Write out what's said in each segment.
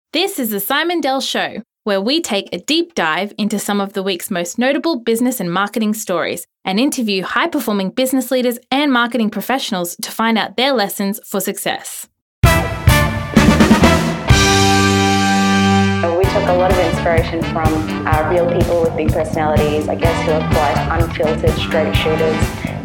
This is the Simon Dell Show, where we take a deep dive into some of the week's most notable business and marketing stories and interview high-performing business leaders and marketing professionals to find out their lessons for success. We took a lot of inspiration from real people with big personalities, I guess, who are quite unfiltered, straight shooters.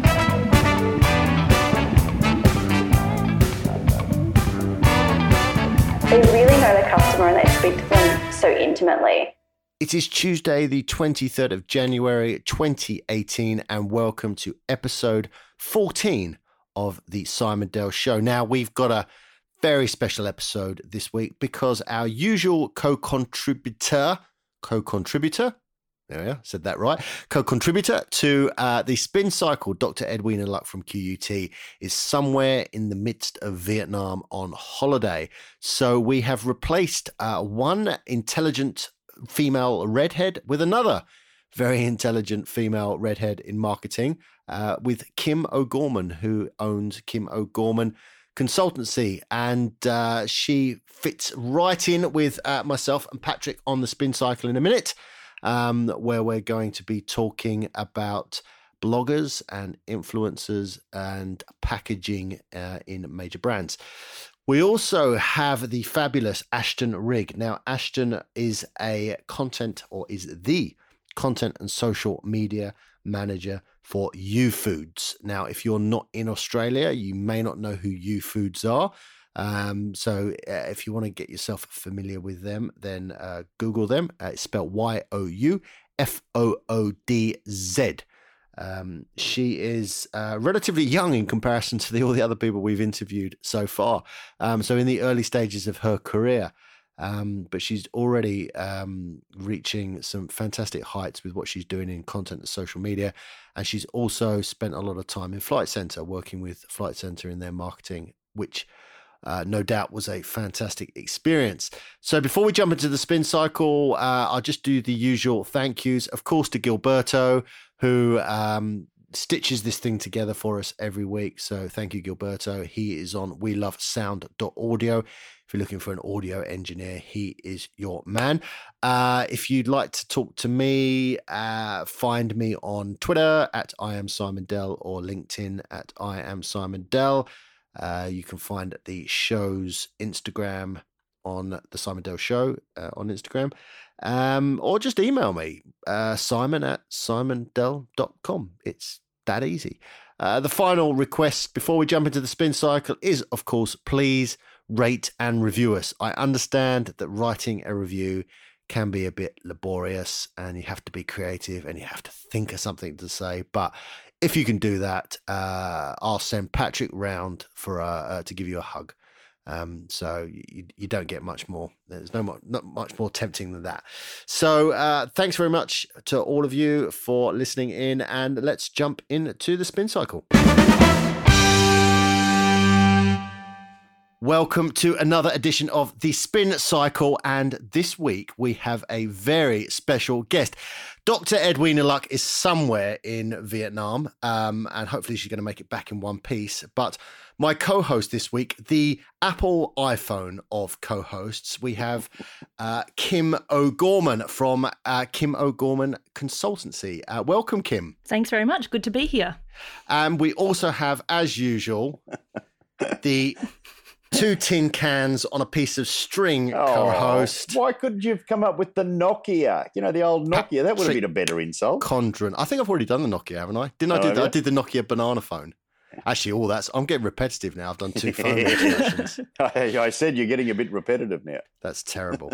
They really know the customer and they speak to them so intimately. It is Tuesday, the 23rd of January, 2018, and welcome to episode 14 of the Simon Dell Show. Now, we've got a very special episode this week because our usual co-contributor, there we are, said that right, co-contributor to the Spin Cycle, Dr. Edwina Luck from QUT, is somewhere in the midst of Vietnam on holiday. So we have replaced one intelligent female redhead with another very intelligent female redhead in marketing with Kim O'Gorman, who owns Kim O'Gorman Consultancy, and she fits right in with myself and Patrick on the Spin Cycle in a minute, where we're going to be talking about bloggers and influencers and packaging in major brands. We also have the fabulous Ashton Rigg. Now, Ashton is the content and social media manager for YouFoods. Now, if you're not in Australia, you may not know who YouFoods are. So if you want to get yourself familiar with them, then Google them. It's spelled YOUFOODZ. She is relatively young in comparison to all the other people we've interviewed so far. So in the early stages of her career, but she's already reaching some fantastic heights with what she's doing in content and social media. And she's also spent a lot of time in Flight Centre, working with Flight Centre in their marketing, which no doubt was a fantastic experience. So before we jump into the Spin Cycle, I'll just do the usual thank yous, of course, to Gilberto, who stitches this thing together for us every week. So thank you, Gilberto. He is on welovesound.audio. If you're looking for an audio engineer, he is your man. If you'd like to talk to me, find me on Twitter at I am Simon Dell or LinkedIn at I am Simon Dell. You can find the show's Instagram on the Simon Dell Show on Instagram, or just email me, simon@simondell.com. It's that easy. The final request before we jump into the Spin Cycle is, of course, please rate and review us. I understand that writing a review can be a bit laborious and you have to be creative and you have to think of something to say, but if you can do that, I'll send Patrick round for to give you a hug. So you don't get much more. There's not much more tempting than that. So thanks very much to all of you for listening in, and let's jump into the Spin Cycle. Welcome to another edition of the Spin Cycle, and this week we have a very special guest. Dr. Edwina Luck is somewhere in Vietnam, and hopefully she's going to make it back in one piece. But my co-host this week, the Apple iPhone of co-hosts, we have Kim O'Gorman from Kim O'Gorman Consultancy. Welcome, Kim. Thanks very much. Good to be here. And we also have, as usual, the two tin cans on a piece of string co-host. Why couldn't you have come up with the Nokia? You know, the old Nokia. That would have been a better insult. Condren. I think I've already done the Nokia, haven't I? Didn't I do that? I did the Nokia banana phone. Actually, I'm getting repetitive now. I've done two phone introductions. I said you're getting a bit repetitive now. That's terrible.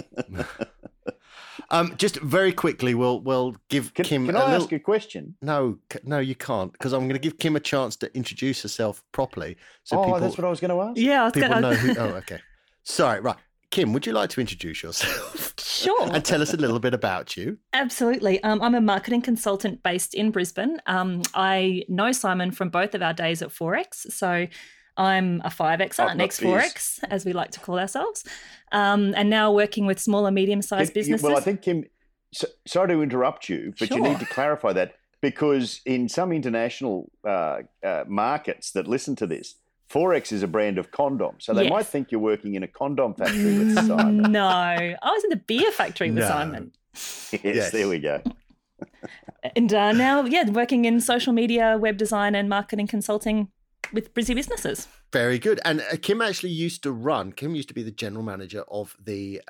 Just very quickly, we'll give Kim. Can I ask a question? No, you can't, because I'm going to give Kim a chance to introduce herself properly. So people, that's what I was going to ask. Yeah, I was people going to know who. Oh, okay. Sorry, right. Kim, would you like to introduce yourself? Sure. And tell us a little bit about you. Absolutely. I'm a marketing consultant based in Brisbane. I know Simon from both of our days at Forex. So I'm a 5Xer, an ex-Forex, as we like to call ourselves, and now working with small and medium-sized businesses. Well, I think, Kim, sorry to interrupt you, but you need to clarify that, because in some international markets that listen to this, Forex is a brand of condoms, so they Yes. might think you're working in a condom factory with Simon. No, I was in the beer factory with No. Simon. Yes, there we go. And now, working in social media, web design and marketing consulting with busy businesses. Very good. And Kim actually used to be the general manager of the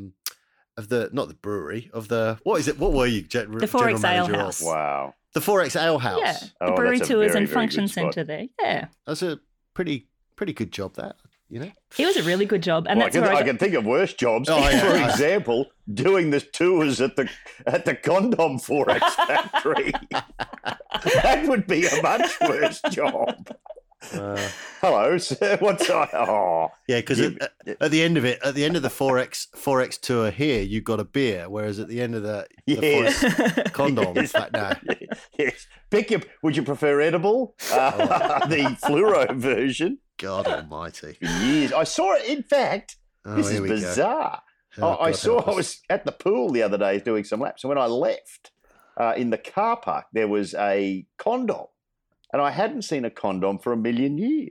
not the brewery, of the, what is it? What were you? The general Forex Ale manager House. of? Wow. The Forex Ale House. Yeah, the Oh, brewery that's a tours very, and very function good spot. centre there. Yeah, That's a pretty good job, that, you know? it was a really good job. And Well, that's where I can think of worse jobs. Oh, yeah. For example, doing the tours at the condom Forex factory. That would be a much worse job. Hello, sir. What's oh? Yeah, because at the end of it, at the end of the Forex tour here, you got a beer, whereas at the end of the Yes. Forex condom, in fact, no. Yes. Would you prefer edible? The fluoro version. God almighty. Years. I saw it. In fact, Oh, this is here we go. bizarre. Oh, I God saw. help I us. was at the pool the other day doing some laps, and when I left in the car park, there was a condom, and I hadn't seen a condom for a million years.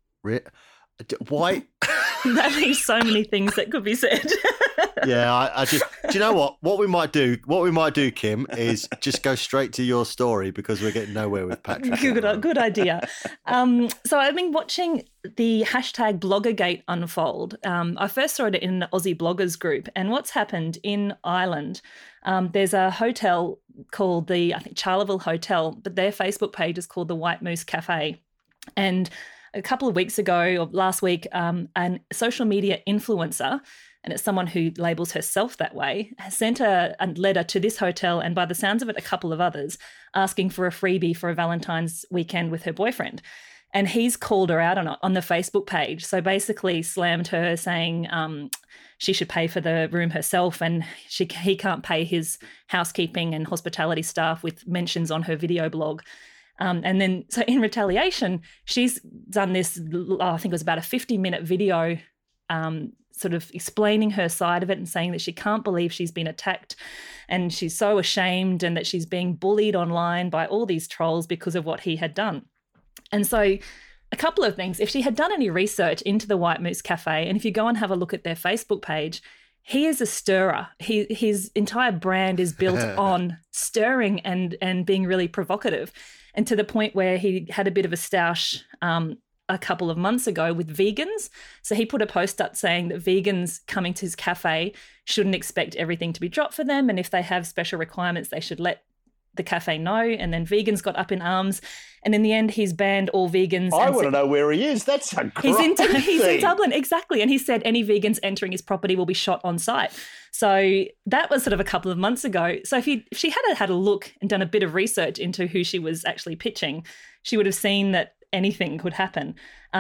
Why? that leaves so many things that could be said. Yeah, I just. Do you know what? What we might do, Kim, is just go straight to your story because we're getting nowhere with Patrick. Good idea. So I've been watching the hashtag Bloggergate unfold. I first saw it in the Aussie bloggers group, and what's happened in Ireland, there's a hotel called I think Charleville Hotel, but their Facebook page is called the White Moose Cafe. And a couple of weeks ago, or last week, an social media influencer, and it's someone who labels herself that way, has sent a letter to this hotel and, by the sounds of it, a couple of others, asking for a freebie for a Valentine's weekend with her boyfriend. And he's called her out on the Facebook page. So basically slammed her, saying she should pay for the room herself and he can't pay his housekeeping and hospitality staff, with mentions on her video blog. And then, so in retaliation, she's done this, I think it was about a 50-minute video sort of explaining her side of it and saying that she can't believe she's been attacked and she's so ashamed and that she's being bullied online by all these trolls because of what he had done. And so a couple of things. If she had done any research into the White Moose Cafe, and if you go and have a look at their Facebook page, he is a stirrer. His entire brand is built on stirring and being really provocative, and to the point where he had a bit of a stoush a couple of months ago with vegans. So he put a post up saying that vegans coming to his cafe shouldn't expect everything to be dropped for them, and if they have special requirements, they should let the cafe know. And then vegans got up in arms, and in the end he's banned all vegans. I want to know where he is. That's a great He's in thing. Dublin, exactly. And he said any vegans entering his property will be shot on site. So that was sort of a couple of months ago. So if she had a look and done a bit of research into who she was actually pitching, she would have seen that anything could happen.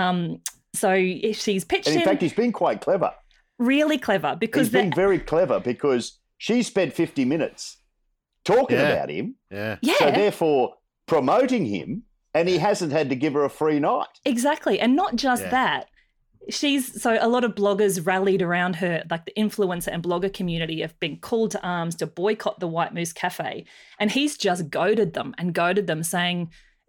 So if she's pitched And in him, fact, he's been quite clever. really clever, because He's been very clever because she spent 50 minutes talking Yeah. about him. Yeah. So therefore promoting him, and he hasn't had to give her a free night. Exactly. And not just Yeah. that. So a lot of bloggers rallied around her, like the influencer and blogger community have been called to arms to boycott the White Moose Cafe. And he's just goaded them saying,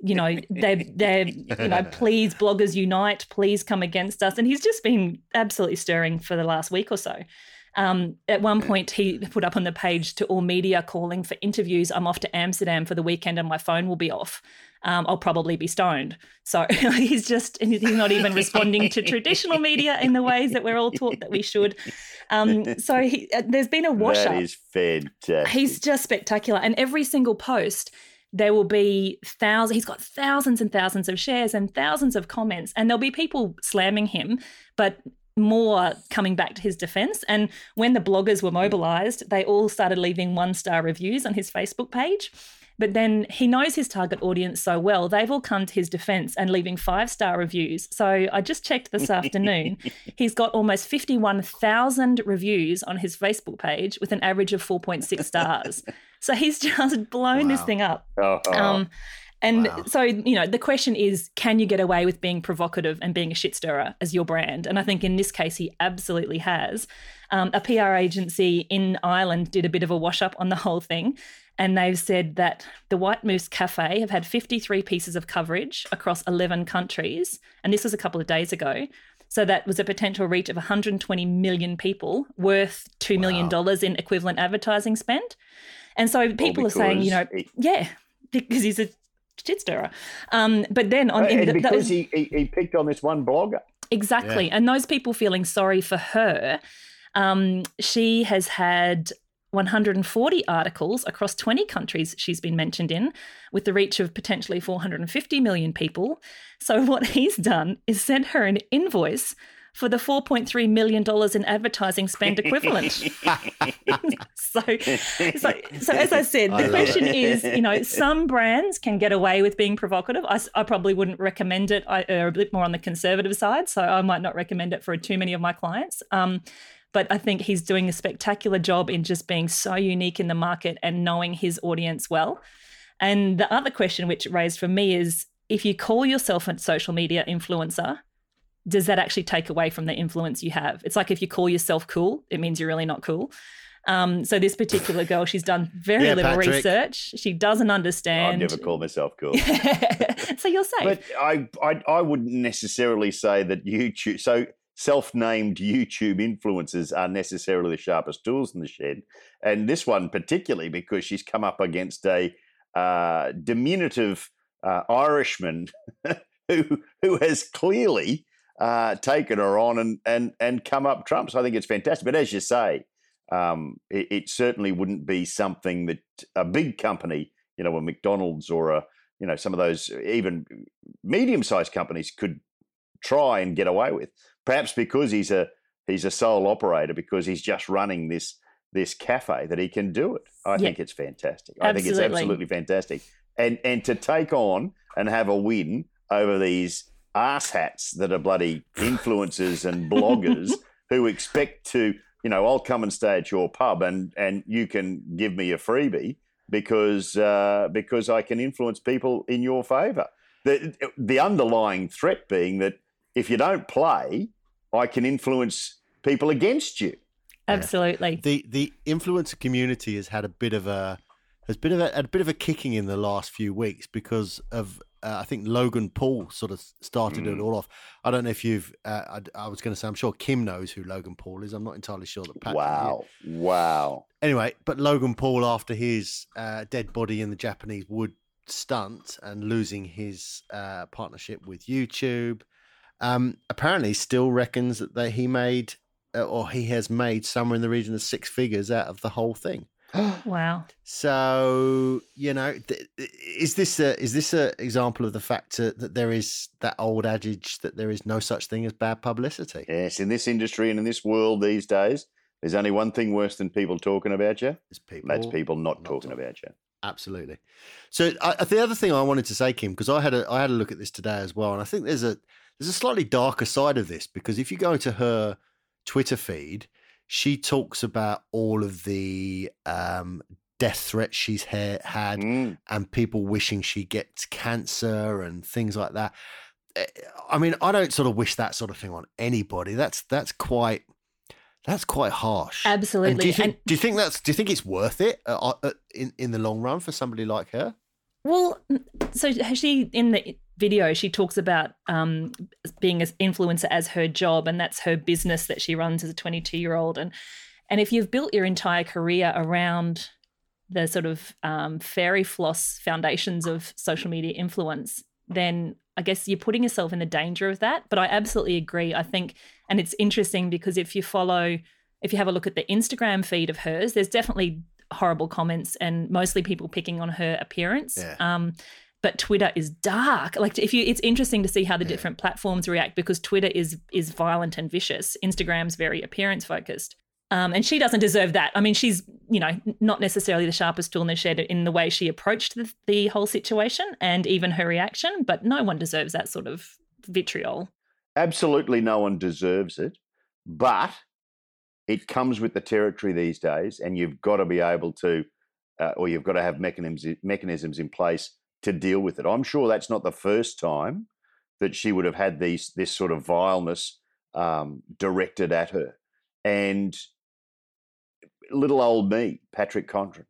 they're please bloggers unite, please come against us. And he's just been absolutely stirring for the last week or so. At one point, he put up on the page to all media calling for interviews. I'm off to Amsterdam for the weekend and my phone will be off. I'll probably be stoned. So he's not even responding to traditional media in the ways that we're all taught that we should. So there's been a wash up. That is fantastic. He's just spectacular. And every single post, there will be thousands. He's got thousands and thousands of shares and thousands of comments. And there'll be people slamming him, but more coming back to his defense. And when the bloggers were mobilized, they all started leaving 1-star reviews on his Facebook page. But then he knows his target audience so well, they've all come to his defense and leaving 5-star reviews. So I just checked this afternoon. He's got almost 51,000 reviews on his Facebook page with an average of 4.6 stars. So he's just blown this thing up. So, the question is, can you get away with being provocative and being a shit stirrer as your brand? And I think in this case, he absolutely has. A PR agency in Ireland did a bit of a wash up on the whole thing. And they've said that the White Moose Cafe have had 53 pieces of coverage across 11 countries. And this was a couple of days ago. So that was a potential reach of 120 million people, worth $2 million in equivalent advertising spend. And so people are saying, because he's a shit stirrer. But then because he picked on this one blogger. Exactly. Yeah. And those people feeling sorry for her, she has had 140 articles across 20 countries she's been mentioned in, with the reach of potentially 450 million people. So what he's done is sent her an invoice for the $4.3 million in advertising spend equivalent. So as I said, the question is, some brands can get away with being provocative. I probably wouldn't recommend it. I'm a bit more on the conservative side, so I might not recommend it for too many of my clients. But I think he's doing a spectacular job in just being so unique in the market and knowing his audience well. And the other question which it raised for me is, if you call yourself a social media influencer, does that actually take away from the influence you have? It's like if you call yourself cool, it means you're really not cool. So this particular girl, she's done very little research. She doesn't understand. I'd never call myself cool. So you're safe. But I wouldn't necessarily say that YouTube. So self-named YouTube influencers are necessarily the sharpest tools in the shed. And this one particularly because she's come up against a diminutive Irishman who has clearly taken her on and come up trumps. I think it's fantastic. But as you say, it certainly wouldn't be something that a big company, a McDonald's or some of those even medium-sized companies could try and get away with. Perhaps because he's a sole operator, because he's just running this cafe, that he can do it. I think it's fantastic. I think it's absolutely fantastic. And to take on and have a win over these arse-hats that are bloody influencers and bloggers who expect to, I'll come and stay at your pub and you can give me a freebie because I can influence people in your favour. The underlying threat being that if you don't play, I can influence people against you. Absolutely. The influencer community has had a bit of a kicking in the last few weeks because of I think Logan Paul sort of started it all off. I don't know if you've. I was going to say I'm sure Kim knows who Logan Paul is. I'm not entirely sure that Pat. Wow. Anyway, but Logan Paul, after his dead body in the Japanese wood stunt and losing his partnership with YouTube, apparently still reckons that he made or he has made somewhere in the region of 6 figures out of the whole thing. Wow. So, is this a example of the fact that there is that old adage that there is no such thing as bad publicity? Yes, in this industry and in this world these days, there's only one thing worse than people talking about you. That's people not talking about you. Absolutely. So the other thing I wanted to say, Kim, because I had a look at this today as well, and I think there's a slightly darker side of this, because if you go to her Twitter feed, she talks about all of the death threats she's had and people wishing she gets cancer and things like that. I mean, I don't sort of wish that sort of thing on anybody. That's quite harsh. Absolutely. And do you think it's worth it in the long run for somebody like her? Well, so she in the video she talks about being an influencer as her job, and that's her business that she runs as a 22-year-old. And if you've built your entire career around the sort of fairy floss foundations of social media influence, then I guess you're putting yourself in the danger of that. But I absolutely agree. I think, and it's interesting because if you have a look at the Instagram feed of hers, there's definitely horrible comments and mostly people picking on her appearance. Yeah. But Twitter is dark. Like it's interesting to see how the different platforms react, because Twitter is violent and vicious. Instagram's very appearance focused. And she doesn't deserve that. I mean, she's, not necessarily the sharpest tool in the shed in the way she approached the whole situation and even her reaction, but no one deserves that sort of vitriol. Absolutely no one deserves it, but it comes with the territory these days, and you've got to be able to, or you've got to have mechanisms in place to deal with it. I'm sure that's not the first time that she would have had this sort of vileness directed at her. And little old me, Patrick Condren,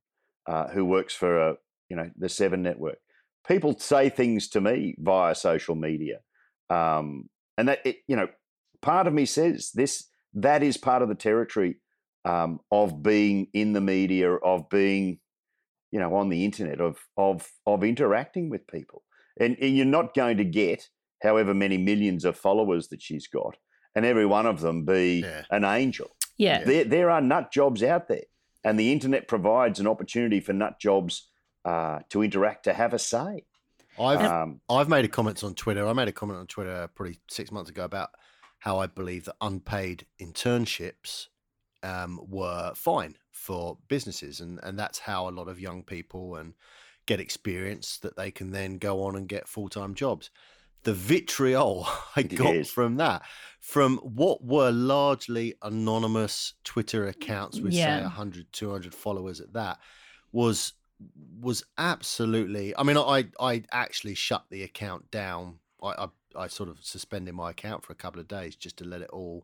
who works for the Seven Network. People say things to me via social media, and that part of me says that is part of the territory of being in the media, of being on the internet, of interacting with people, and you're not going to get however many millions of followers that she's got, and every one of them be an angel. Yeah, there are nut jobs out there, and the internet provides an opportunity for nut jobs to interact, to have a say. I've made comments on Twitter. I made a comment on Twitter probably 6 months ago about how I believe that unpaid internships were fine for businesses, and that's how a lot of young people get experience that they can then go on and get full-time jobs. The vitriol I got from that, from what were largely anonymous Twitter accounts with say 100, 200 followers at that, was absolutely. I mean, I actually shut the account down. I sort of suspended my account for a couple of days just to let it all,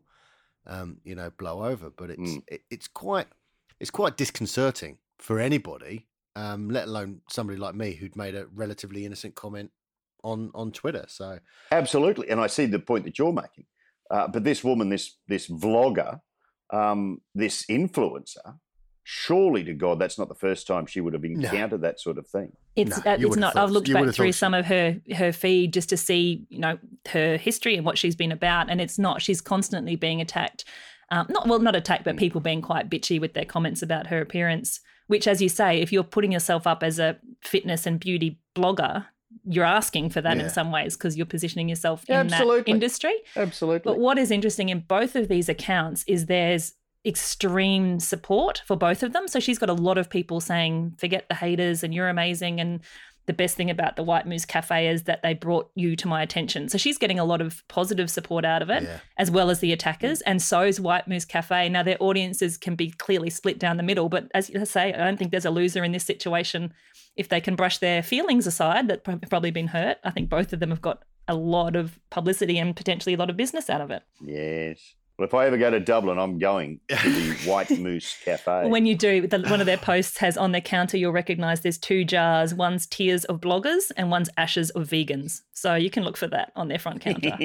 blow over. But it's quite disconcerting for anybody, let alone somebody like me who'd made a relatively innocent comment on Twitter. So absolutely, and I see the point that you're making. But this woman, this vlogger, this influencer, surely to God, that's not the first time she would have encountered that sort of thing. It's not. I've looked back through some of her feed just to see, her history and what she's been about, and it's not. She's constantly being attacked. Not attacked, but people being quite bitchy with their comments about her appearance. Which, as you say, if you're putting yourself up as a fitness and beauty blogger, you're asking for that in some ways because you're positioning yourself in that industry. Absolutely. But what is interesting in both of these accounts is there's extreme support for both of them. So she's got a lot of people saying, forget the haters and you're amazing, and the best thing about the White Moose Cafe is that they brought you to my attention. So she's getting a lot of positive support out of it, as well as the attackers, and so is White Moose Cafe. Now, their audiences can be clearly split down the middle, but as you say, I don't think there's a loser in this situation. If they can brush their feelings aside that have probably been hurt, I think both of them have got a lot of publicity and potentially a lot of business out of it. Yes. Well, if I ever go to Dublin, I'm going to the White Moose Cafe. When you do, one of their posts has on their counter, you'll recognise there's two jars. One's tears of bloggers and one's ashes of vegans. So you can look for that on their front counter.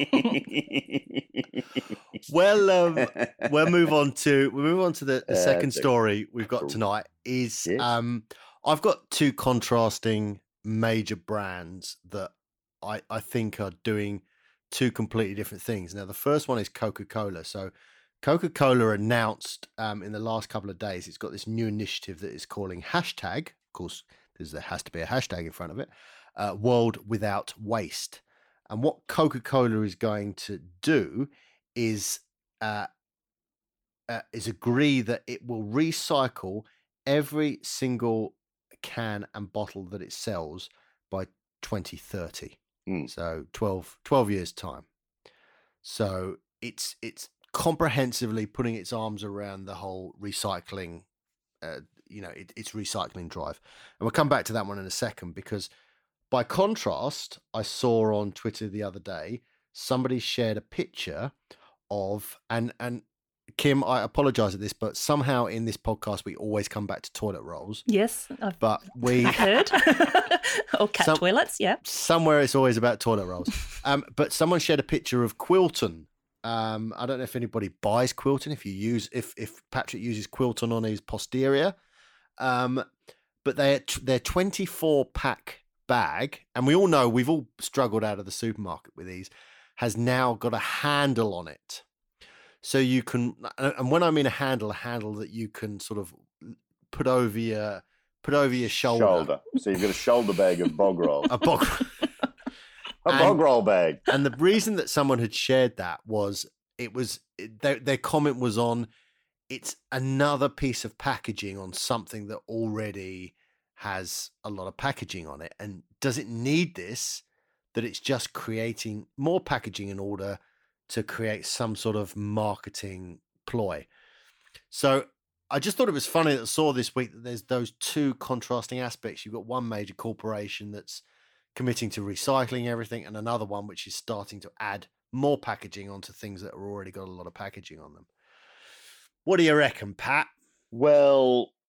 Well, we'll move on to the second story we've got tonight. I've got two contrasting major brands that I think are doing two completely different things. Now, the first one is Coca-Cola. So Coca-Cola announced in the last couple of days, it's got this new initiative that is calling hashtag, of course, there has to be a hashtag in front of it, World Without Waste. And what Coca-Cola is going to do is agree that it will recycle every single can and bottle that it sells by 2030. So 12 years time. So it's comprehensively putting its arms around the whole recycling, its recycling drive. And we'll come back to that one in a second, because by contrast, I saw on Twitter the other day, somebody shared a picture of, and Kim, I apologise at this, but somehow in this podcast we always come back to toilet rolls. Yes, but we heard or cat toilets. Yeah, somewhere it's always about toilet rolls. But someone shared a picture of Quilton. I don't know if anybody buys Quilton. If Patrick uses Quilton on his posterior, but their 24-pack bag, and we all know we've all struggled out of the supermarket with these, has now got a handle on it. So you can, and when I mean a handle that you can sort of put over your shoulder. So you've got a shoulder bag of bog roll. A bog roll bag. And the reason that someone had shared that was their comment was on, it's another piece of packaging on something that already has a lot of packaging on it. And does it need this? That it's just creating more packaging in order to create some sort of marketing ploy. So I just thought it was funny that I saw this week that there's those two contrasting aspects. You've got one major corporation that's committing to recycling everything, and another one which is starting to add more packaging onto things that have already got a lot of packaging on them. What do you reckon, Pat? Well,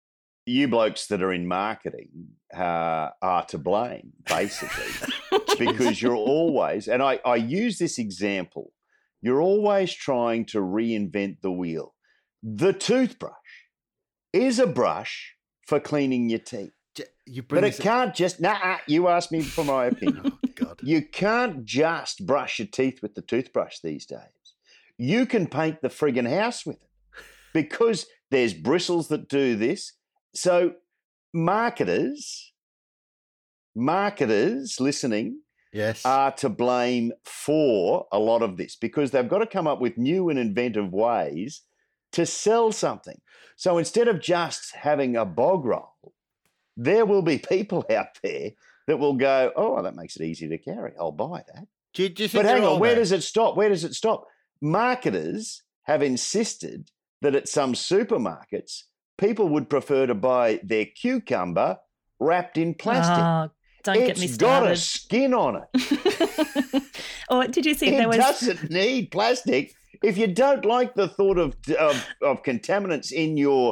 you blokes that are in marketing are to blame, basically, because you're always, and I use this example, you're always trying to reinvent the wheel. The toothbrush is a brush for cleaning your teeth. But it can't just, you asked me for my opinion. Oh, God. You can't just brush your teeth with the toothbrush these days. You can paint the friggin' house with it because there's bristles that do this. So marketers listening are to blame for a lot of this because they've got to come up with new and inventive ways to sell something. So instead of just having a bog roll, there will be people out there that will go, oh, that makes it easy to carry. I'll buy that. Do you think but hang on, where there? does it stop? Where does it stop? Marketers have insisted that at some supermarkets, people would prefer to buy their cucumber wrapped in plastic. Oh, don't get me started. It's got a skin on it. Or did you see it there was... doesn't need plastic. If you don't like the thought of contaminants in your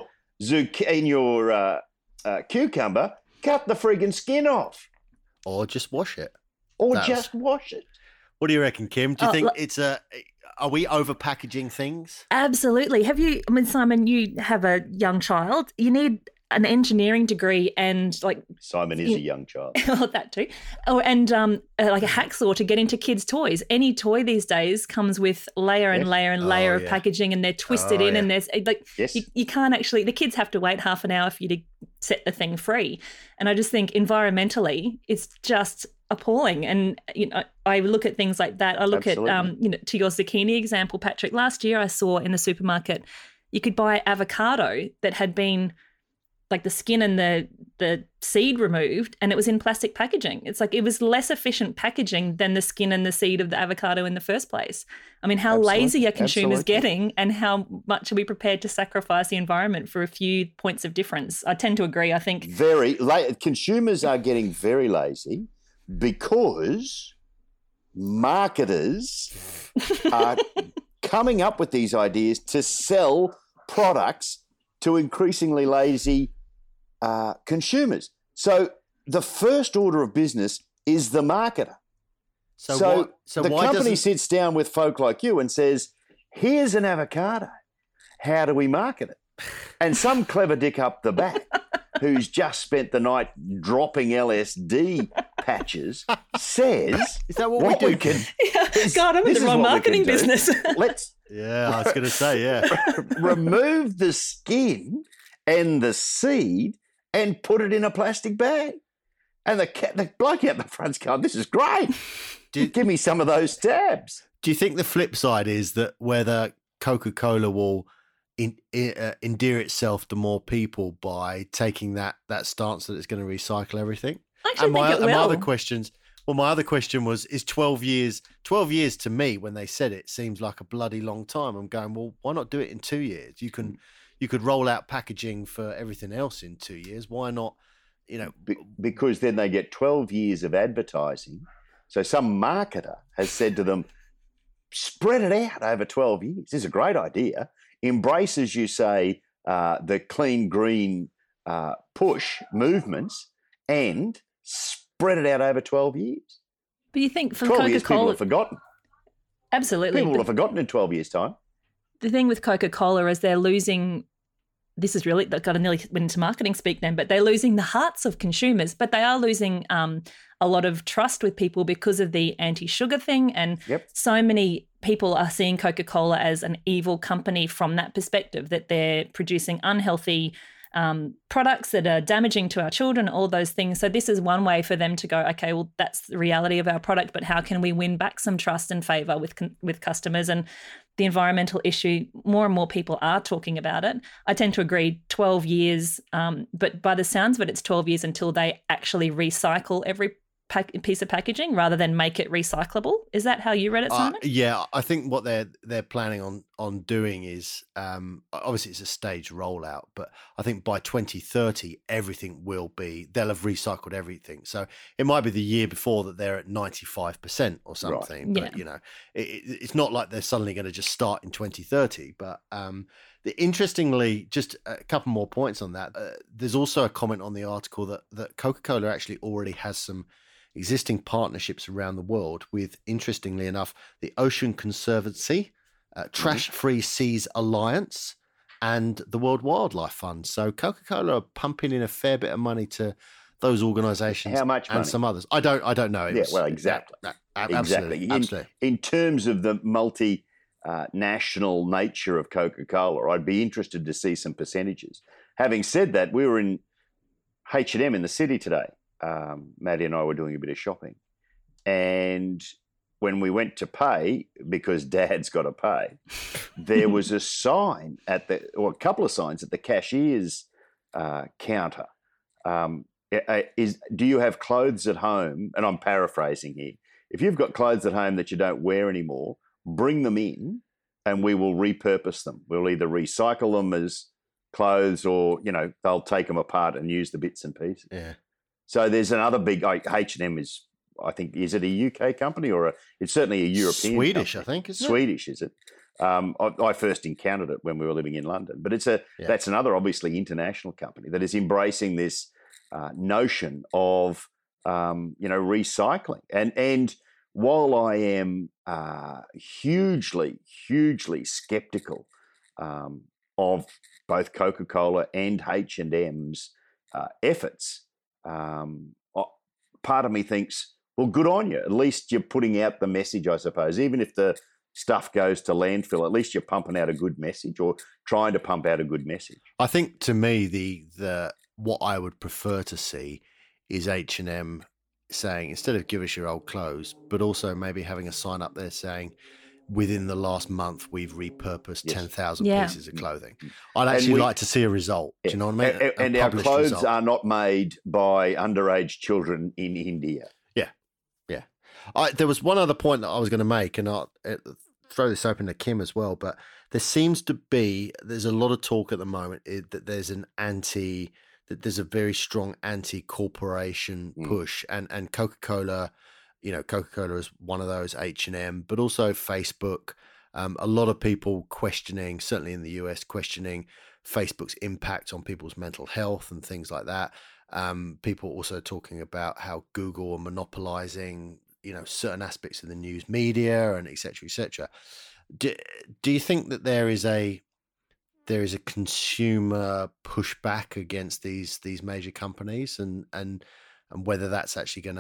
cucumber, cut the friggin' skin off. Or just wash it. Just wash it. What do you reckon, Kim? Do you think are we over packaging things? Absolutely. Simon, you have a young child. You need an engineering degree and Simon is a young child. Oh, that too. Oh, and like a hacksaw to get into kids' toys. Any toy these days comes with layer and layer and layer of packaging, and they're twisted in, and there's you can't actually. The kids have to wait half an hour for you to set the thing free. And I just think environmentally, it's just appalling. And I look at things like that. I look at to your zucchini example, Patrick. Last year, I saw in the supermarket you could buy avocado that had been like the skin and the seed removed, and it was in plastic packaging. It's like it was less efficient packaging than the skin and the seed of the avocado in the first place. I mean, how lazy are consumers getting, and how much are we prepared to sacrifice the environment for a few points of difference? I tend to agree. I think consumers are getting very lazy because marketers are coming up with these ideas to sell products to increasingly lazy consumers. So the first order of business is the marketer. So the company sits down with folk like you and says, here's an avocado. How do we market it? And some clever dick up the back who's just spent the night dropping LSD patches says, is that what we do? God, I'm in the wrong marketing business. Yeah, I was going to say, remove the skin and the seed and put it in a plastic bag. And the bloke out the front's going, this is great. Give me some of those tabs. Do you think the flip side is that whether Coca-Cola will endear itself to more people by taking that stance that it's going to recycle everything? I actually think it will. My other question was, is 12 years to me, when they said it, seems like a bloody long time. I'm going, well, why not do it in 2 years? You could roll out packaging for everything else in 2 years. Why not, because then they get 12 years of advertising. So some marketer has said to them, spread it out over 12 years. This is a great idea. Embrace, as you say, the clean green push movements and spread it out over 12 years. But you think from 12 Coca-Cola... years people have forgotten. Absolutely. People will have forgotten in 12 years' time. The thing with Coca-Cola is they're losing... This is really... I've got to nearly went into marketing speak then, but they're losing the hearts of consumers, but they are losing a lot of trust with people because of the anti-sugar thing, and so many people are seeing Coca-Cola as an evil company from that perspective, that they're producing unhealthy products that are damaging to our children, all those things. So this is one way for them to go, okay, well, that's the reality of our product, but how can we win back some trust and favour with customers? And the environmental issue, more and more people are talking about it. I tend to agree 12 years, but by the sounds of it, it's 12 years until they actually recycle every piece of packaging rather than make it recyclable. Is that how you read it, Simon? Yeah, I think what they're planning on doing is obviously it's a staged rollout, but I think by 2030 they'll have recycled everything. So it might be the year before that they're at 95% or something. Right. But it's not like they're suddenly going to just start in 2030. But Interestingly, just a couple more points on that. There's also a comment on the article that Coca-Cola actually already has some existing partnerships around the world with, interestingly enough, the Ocean Conservancy, Trash Free Seas Alliance, and the World Wildlife Fund. So Coca-Cola are pumping in a fair bit of money to those organisations. How much money? And some others. I don't know. Exactly. Absolutely. In terms of the national nature of Coca-Cola, I'd be interested to see some percentages. Having said that, we were in H&M in the city today. Maddie and I were doing a bit of shopping. And when we went to pay, because Dad's got to pay, there was a sign a couple of signs at the cashier's counter. Do you have clothes at home? And I'm paraphrasing here. If you've got clothes at home that you don't wear anymore, bring them in and we will repurpose them. We'll either recycle them as clothes or, they'll take them apart and use the bits and pieces. Yeah. So there's another big, H&M is, I think, is it a UK company or it's certainly a European Swedish, company. I think, isn't it? Swedish, is it? I first encountered it when we were living in London. But that's another obviously international company that is embracing this notion of, recycling. And while I am hugely, hugely skeptical of both Coca-Cola and H&M's efforts, part of me thinks, well, good on you. At least you're putting out the message, I suppose. Even if the stuff goes to landfill, at least you're pumping out a good message or trying to pump out a good message. I think to me, the what I would prefer to see is H&M saying, instead of give us your old clothes, but also maybe having a sign up there saying, within the last month, we've repurposed 10,000 pieces of clothing. I'd actually like to see a result. Do you know what I mean? And our clothes are not made by underage children in India. Yeah. There was one other point that I was going to make, and I'll throw this open to Kim as well, but there's a lot of talk at the moment that there's a very strong anti-corporation push, and Coca-Cola, Coca-Cola is one of those, H&M, but also Facebook. A lot of people questioning, certainly in the US, questioning Facebook's impact on people's mental health and things like that. People also talking about how Google are monopolizing, certain aspects of the news media and et cetera, et cetera. Do you think that there is a consumer pushback against these major companies and whether that's actually going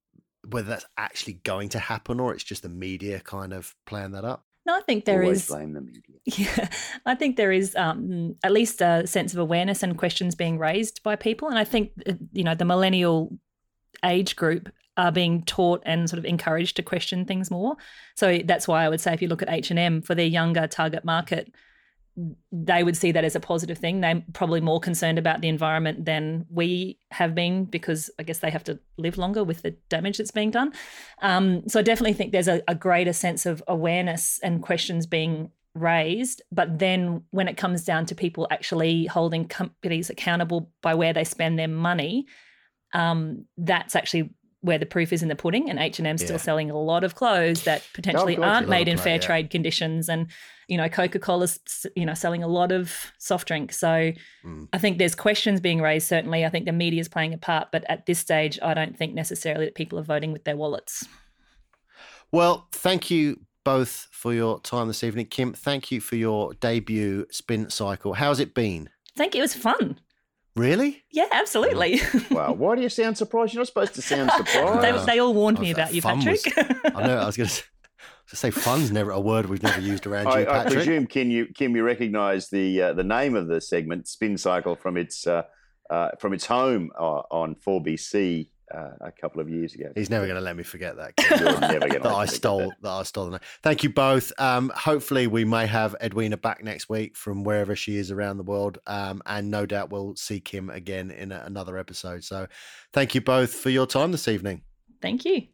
to happen, or it's just the media kind of playing that up? No, I think there Always is. Blame the media. Yeah, I think there is at least a sense of awareness and questions being raised by people, and I think the millennial age group are being taught and sort of encouraged to question things more. So that's why I would say if you look at H&M for their younger target market, they would see that as a positive thing. They're probably more concerned about the environment than we have been, because I guess they have to live longer with the damage that's being done. So I definitely think there's a greater sense of awareness and questions being raised. But then when it comes down to people actually holding companies accountable by where they spend their money, that's actually where the proof is in the pudding, and H&M's still selling a lot of clothes that potentially aren't made in fair trade conditions, and Coca-Cola's selling a lot of soft drinks. So I think there's questions being raised. Certainly, I think the media is playing a part, but at this stage, I don't think necessarily that people are voting with their wallets. Well, thank you both for your time this evening. Kim, thank you for your debut Spin Cycle. How's it been? Thank you. It was fun. Really? Yeah, absolutely. Wow. Why do you sound surprised? You're not supposed to sound surprised. They all warned me about you, Patrick. I know. I was going to say fun's never a word we've never used around you, Patrick. I presume, Kim, you recognise the name of the segment, Spin Cycle, from its home on 4BC a couple of years ago. He's never going to let me forget that. You're never going to I stole the name. Thank you both. Hopefully we may have Edwina back next week from wherever she is around the world, and no doubt we'll see Kim again in another episode. So thank you both for your time this evening. Thank you.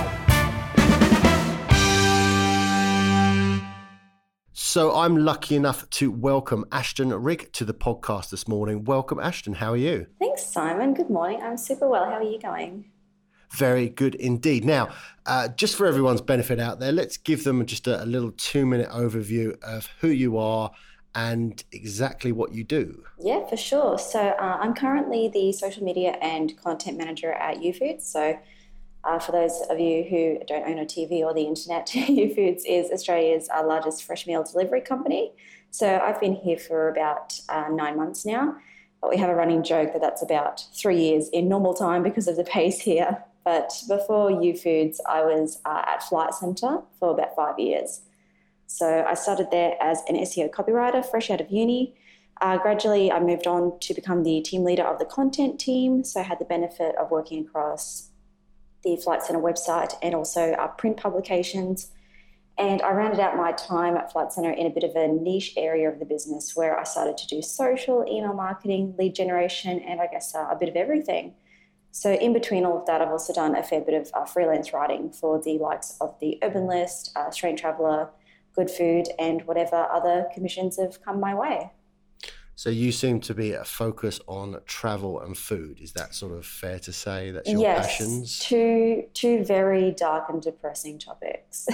So I'm lucky enough to welcome Ashton Rigg to the podcast this morning. Welcome, Ashton. How are you? Thanks, Simon. Good morning. I'm super well. How are you going? Very good indeed. Now, just for everyone's benefit out there, let's give them just a little 2-minute overview of who you are and exactly what you do. Yeah, for sure. So I'm currently the social media and content manager at YouFoods. So for those of you who don't own a TV or the internet, YouFoods is Australia's largest fresh meal delivery company. So I've been here for about 9 months now, but we have a running joke that that's about 3 years in normal time because of the pace here. But before YouFoods, I was at Flight Centre for about 5 years. So I started there as an SEO copywriter, fresh out of uni. Gradually, I moved on to become the team leader of the content team. So I had the benefit of working across the Flight Centre website and also print publications. And I rounded out my time at Flight Centre in a bit of a niche area of the business where I started to do social, email marketing, lead generation, and I guess a bit of everything. So in between all of that, I've also done a fair bit of freelance writing for the likes of the Urban List, Australian Traveller, Good Food, and whatever other commissions have come my way. So you seem to be a focus on travel and food. Is that sort of fair to say? That's your passions? Yes, two very dark and depressing topics.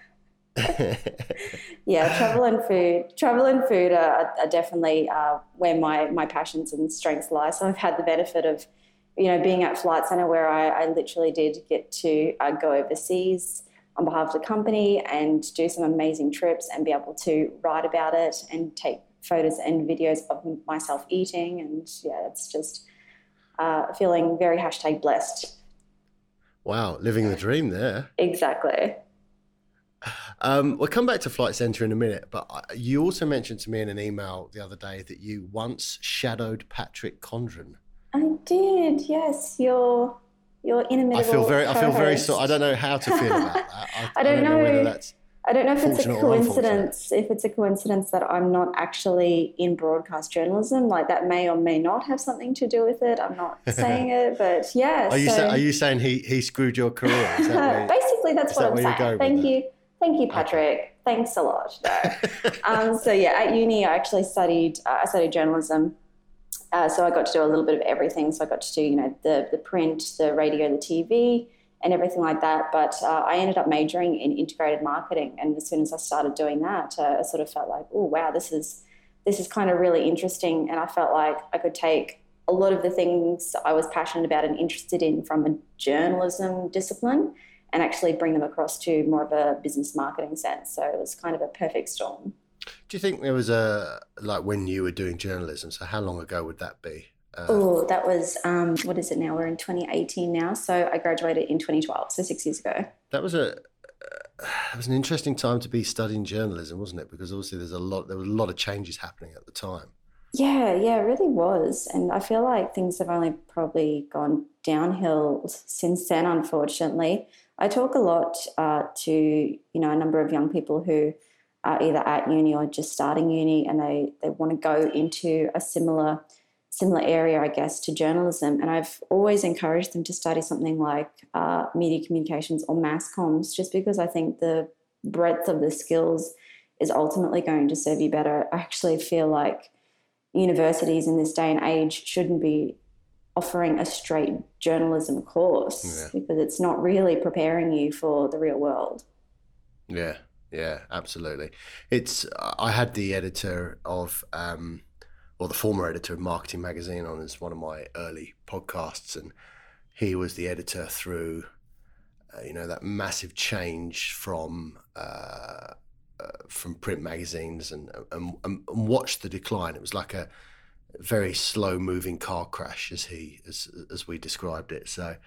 Yeah, travel and food are definitely where my passions and strengths lie. So I've had the benefit of, being at Flight Centre where I literally did get to go overseas on behalf of the company and do some amazing trips and be able to write about it and take photos and videos of myself eating. And yeah, it's just feeling very #blessed. Wow, living the dream there. Exactly. We'll come back to Flight Centre in a minute, but you also mentioned to me in an email the other day that you once shadowed Patrick Condren. I did, yes. Your inimitable I feel very co-host. I don't know how to feel about that. I don't know whether that's I don't know if it's a fortunate or coincidence. If it's a coincidence that I'm not actually in broadcast journalism, like that may or may not have something to do with it. I'm not saying it, but yeah. Are you saying he screwed your career? Is that basically, that's what I'm saying. Thank you, Patrick. Okay. Thanks a lot. So yeah, at uni, I actually studied journalism. So I got to do a little bit of everything. So I got to do, the print, the radio, the TV, and everything like that. But I ended up majoring in integrated marketing. And as soon as I started doing that, I sort of felt like, oh, wow, this is kind of really interesting. And I felt like I could take a lot of the things I was passionate about and interested in from a journalism discipline and actually bring them across to more of a business marketing sense. So it was kind of a perfect storm. Do you think there was when you were doing journalism, so how long ago would that be? That was, what is it now? We're in 2018 now. So I graduated in 2012, so 6 years ago. That was it was an interesting time to be studying journalism, wasn't it? Because obviously there was a lot of changes happening at the time. Yeah, it really was. And I feel like things have only probably gone downhill since then, unfortunately. I talk a lot to, a number of young people who are either at uni or just starting uni, and they want to go into a similar area, I guess, to journalism. And I've always encouraged them to study something like media communications or mass comms, just because I think the breadth of the skills is ultimately going to serve you better. I actually feel like universities in this day and age shouldn't be offering a straight journalism course because it's not really preparing you for the real world. Yeah, absolutely. I had the editor of, the former editor of Marketing Magazine on as one of my early podcasts, and he was the editor through, that massive change from print magazines and watched the decline. It was like a very slow moving car crash as we described it. So,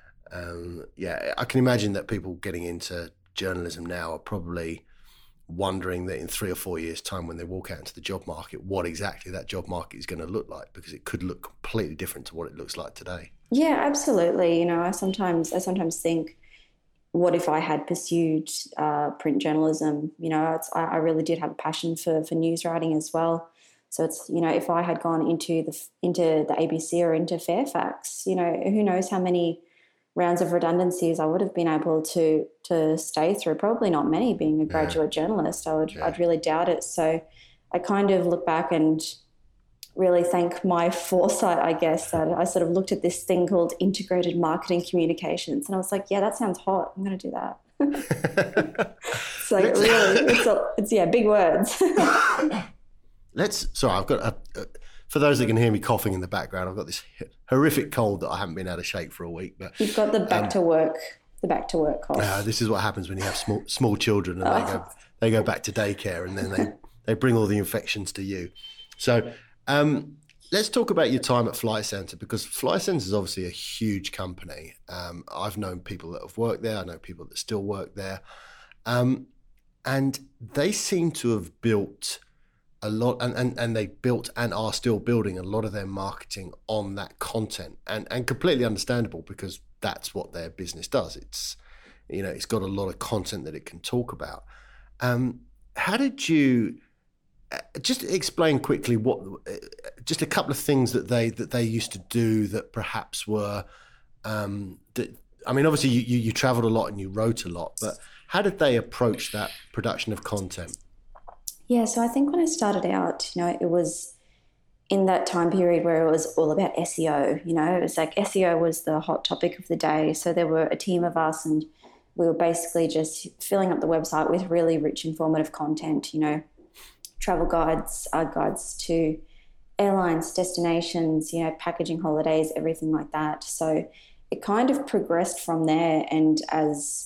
I can imagine that people getting into journalism now are probably wondering that in 3 or 4 years' time, when they walk out into the job market, what exactly that job market is going to look like, because it could look completely different to what it looks like today. Yeah, absolutely. I sometimes think, what if I had pursued print journalism? I really did have a passion for news writing as well. So it's, if I had gone into the ABC or into Fairfax, who knows how many rounds of redundancies I would have been able to stay through. Probably not many, being a graduate journalist. I'd really doubt it. So I kind of look back and really thank my foresight, I guess, that I sort of looked at this thing called integrated marketing communications, and I was like, yeah, that sounds hot. I'm going to do that. It's like, really, it's big words. Sorry, I've got for those that can hear me coughing in the background, I've got this horrific cold that I haven't been able to shake for a week. But you've got the back to work cough. This is what happens when you have small children and they go back to daycare, and then they bring all the infections to you. So let's talk about your time at Flight Centre, because Flight Centre is obviously a huge company. I've known people that have worked there. I know people that still work there. And they seem to have built a lot, and they built and are still building a lot of their marketing on that content, and completely understandable, because that's what their business does. It's, it's got a lot of content that it can talk about. How did you just explain quickly just a couple of things that they used to do that perhaps were, obviously you traveled a lot and you wrote a lot, but how did they approach that production of content? Yeah, so I think when I started out, it was in that time period where it was all about SEO. It was like SEO was the hot topic of the day. So there were a team of us, and we were basically just filling up the website with really rich, informative content, travel guides, guides to airlines, destinations, packaging holidays, everything like that. So it kind of progressed from there. And as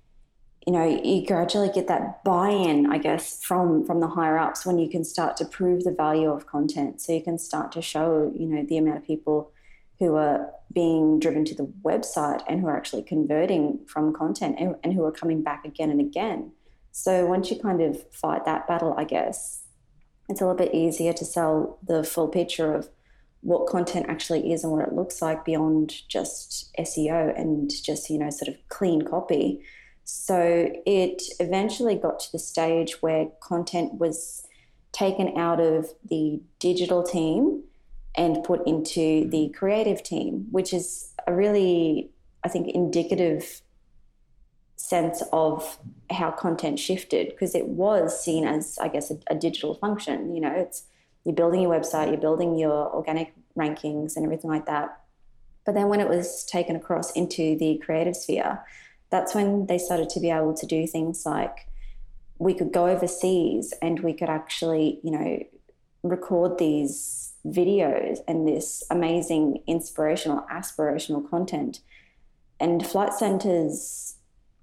you gradually get that buy-in, I guess, from the higher ups, when you can start to prove the value of content. So you can start to show, the amount of people who are being driven to the website and who are actually converting from content and who are coming back again and again. So once you kind of fight that battle, I guess, it's a little bit easier to sell the full picture of what content actually is and what it looks like beyond just SEO and just, sort of clean copy. So it eventually got to the stage where content was taken out of the digital team and put into the creative team, which is a really, I think, indicative sense of how content shifted, because it was seen as, I guess, a digital function. You're building your website, you're building your organic rankings and everything like that. But then when it was taken across into the creative sphere, that's when they started to be able to do things like we could go overseas and we could actually, record these videos and this amazing inspirational, aspirational content. And Flight Centre's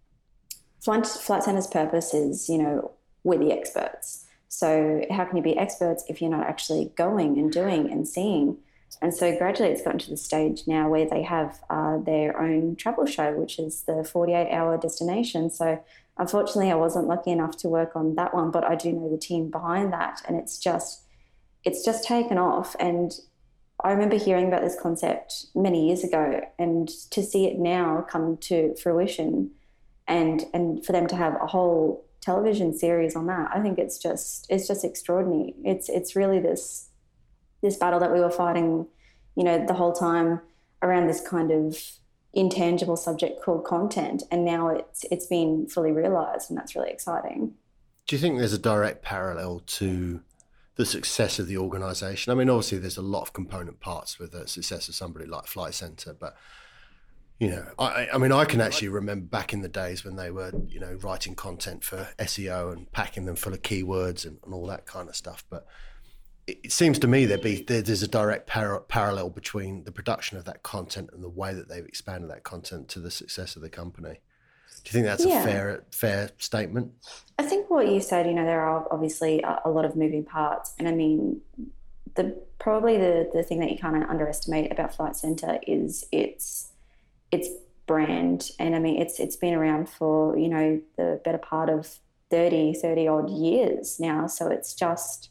purpose is, we're the experts. So how can you be experts if you're not actually going and doing and seeing? And so gradually it's gotten to the stage now where they have their own travel show, which is the 48-hour destination. So unfortunately I wasn't lucky enough to work on that one, but I do know the team behind that, and it's just taken off. And I remember hearing about this concept many years ago, and to see it now come to fruition and for them to have a whole television series on that, I think it's just extraordinary. It's really this battle that we were fighting, the whole time around this kind of intangible subject called content, and now it's been fully realized, and that's really exciting. Do you think there's a direct parallel to the success of the organization? I mean, obviously there's a lot of component parts with the success of somebody like Flight Centre, but I can actually remember back in the days when they were, writing content for SEO and packing them full of keywords and all that kind of stuff. But it seems to me there's a direct parallel between the production of that content and the way that they've expanded that content to the success of the company. Do you think that's a fair statement? I think what you said, there are obviously a lot of moving parts. And I mean, probably the thing that you can't underestimate about Flight Centre is its brand. And I mean, it's been around for, the better part of 30 odd years now. So it's just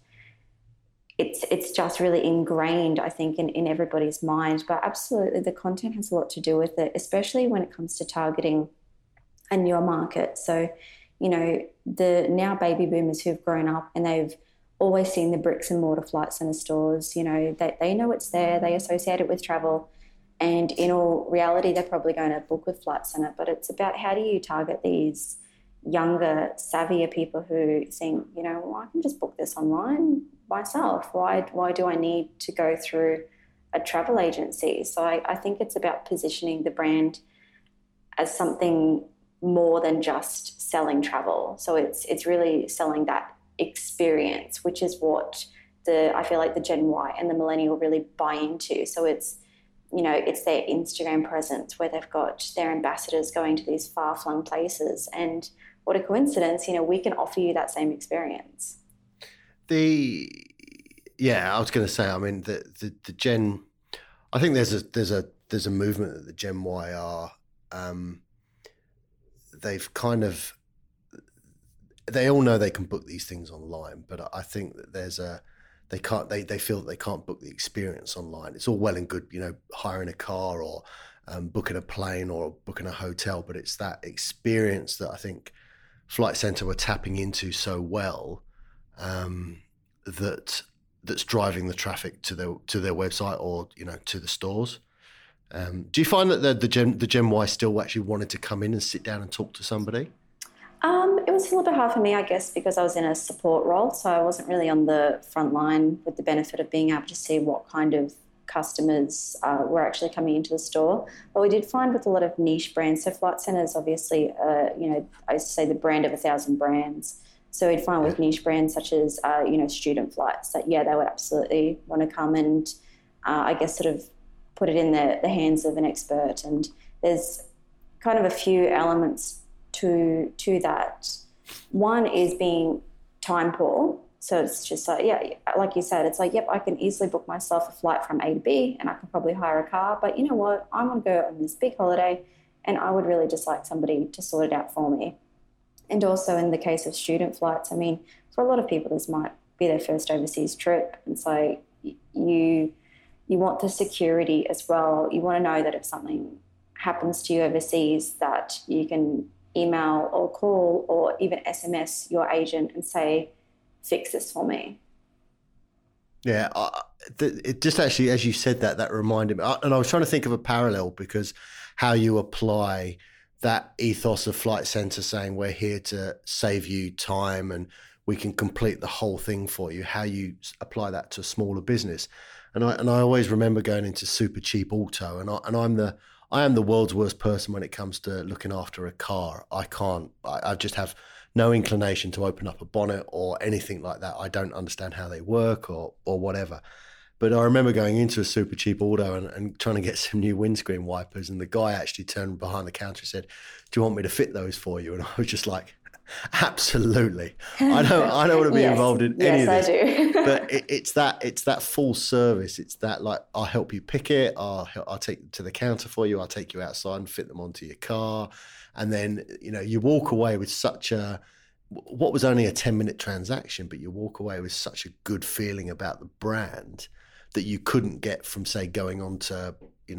really ingrained, I think, in everybody's mind. But absolutely, the content has a lot to do with it, especially when it comes to targeting a newer market. So, the now baby boomers who've grown up and they've always seen the bricks and mortar Flight Centre stores, they know it's there, they associate it with travel. And in all reality, they're probably going to book with Flight Centre. But it's about how do you target these younger, savvier people who think, I can just book this online myself. Why do I need to go through a travel agency? So I think it's about positioning the brand as something more than just selling travel. So it's really selling that experience, which is what I feel like the Gen Y and the millennial really buy into. So it's, it's their Instagram presence where they've got their ambassadors going to these far-flung places. And what a coincidence, we can offer you that same experience. I was going to say, I mean, the Gen, I think there's a movement that the Gen Y are, they've kind of, they all know they can book these things online, but I think that they feel that they can't book the experience online. It's all well and good, hiring a car or booking a plane or booking a hotel, but it's that experience that I think Flight Centre were tapping into so well, that's driving the traffic to their website or to the stores. Do you find that the Gen Y still actually wanted to come in and sit down and talk to somebody? It was a little bit hard for me, I guess, because I was in a support role, so I wasn't really on the front line with the benefit of being able to see what kind of customers were actually coming into the store. But we did find with a lot of niche brands, so Flight Centre is obviously, I used to say the brand of 1,000 brands. So we'd find with niche brands such as, student flights that, they would absolutely want to come and, I guess, sort of put it in the hands of an expert. And there's kind of a few elements to that. One is being time poor. So it's just like, like you said, it's like, I can easily book myself a flight from A to B and I can probably hire a car. But you know what? I want to go on this big holiday and I would really just like somebody to sort it out for me. And also in the case of student flights, I mean, for a lot of people, this might be their first overseas trip. And so you want the security as well. You want to know that if something happens to you overseas, that you can email or call or even SMS your agent and say, fix this for me. Yeah, it just actually, as you said that reminded me, and I was trying to think of a parallel, because how you apply that ethos of Flight Centre saying we're here to save you time and we can complete the whole thing for you, how you apply that to a smaller business. And I always remember going into Super Cheap Auto, and I am the world's worst person when it comes to looking after a car. I just have no inclination to open up a bonnet or anything like that. I don't understand how they work or whatever. But I remember going into a Super Cheap Auto and trying to get some new windscreen wipers, and the guy actually turned behind the counter and said, "Do you want me to fit those for you?" And I was just like, absolutely. I don't want to be involved in any of this. Yes, I do. But it's that full service. It's that, like, I'll help you pick it. I'll take it to the counter for you. I'll take you outside and fit them onto your car. And then, you walk away with what was only a 10-minute transaction, but you walk away with such a good feeling about the brand that you couldn't get from, say, going on to,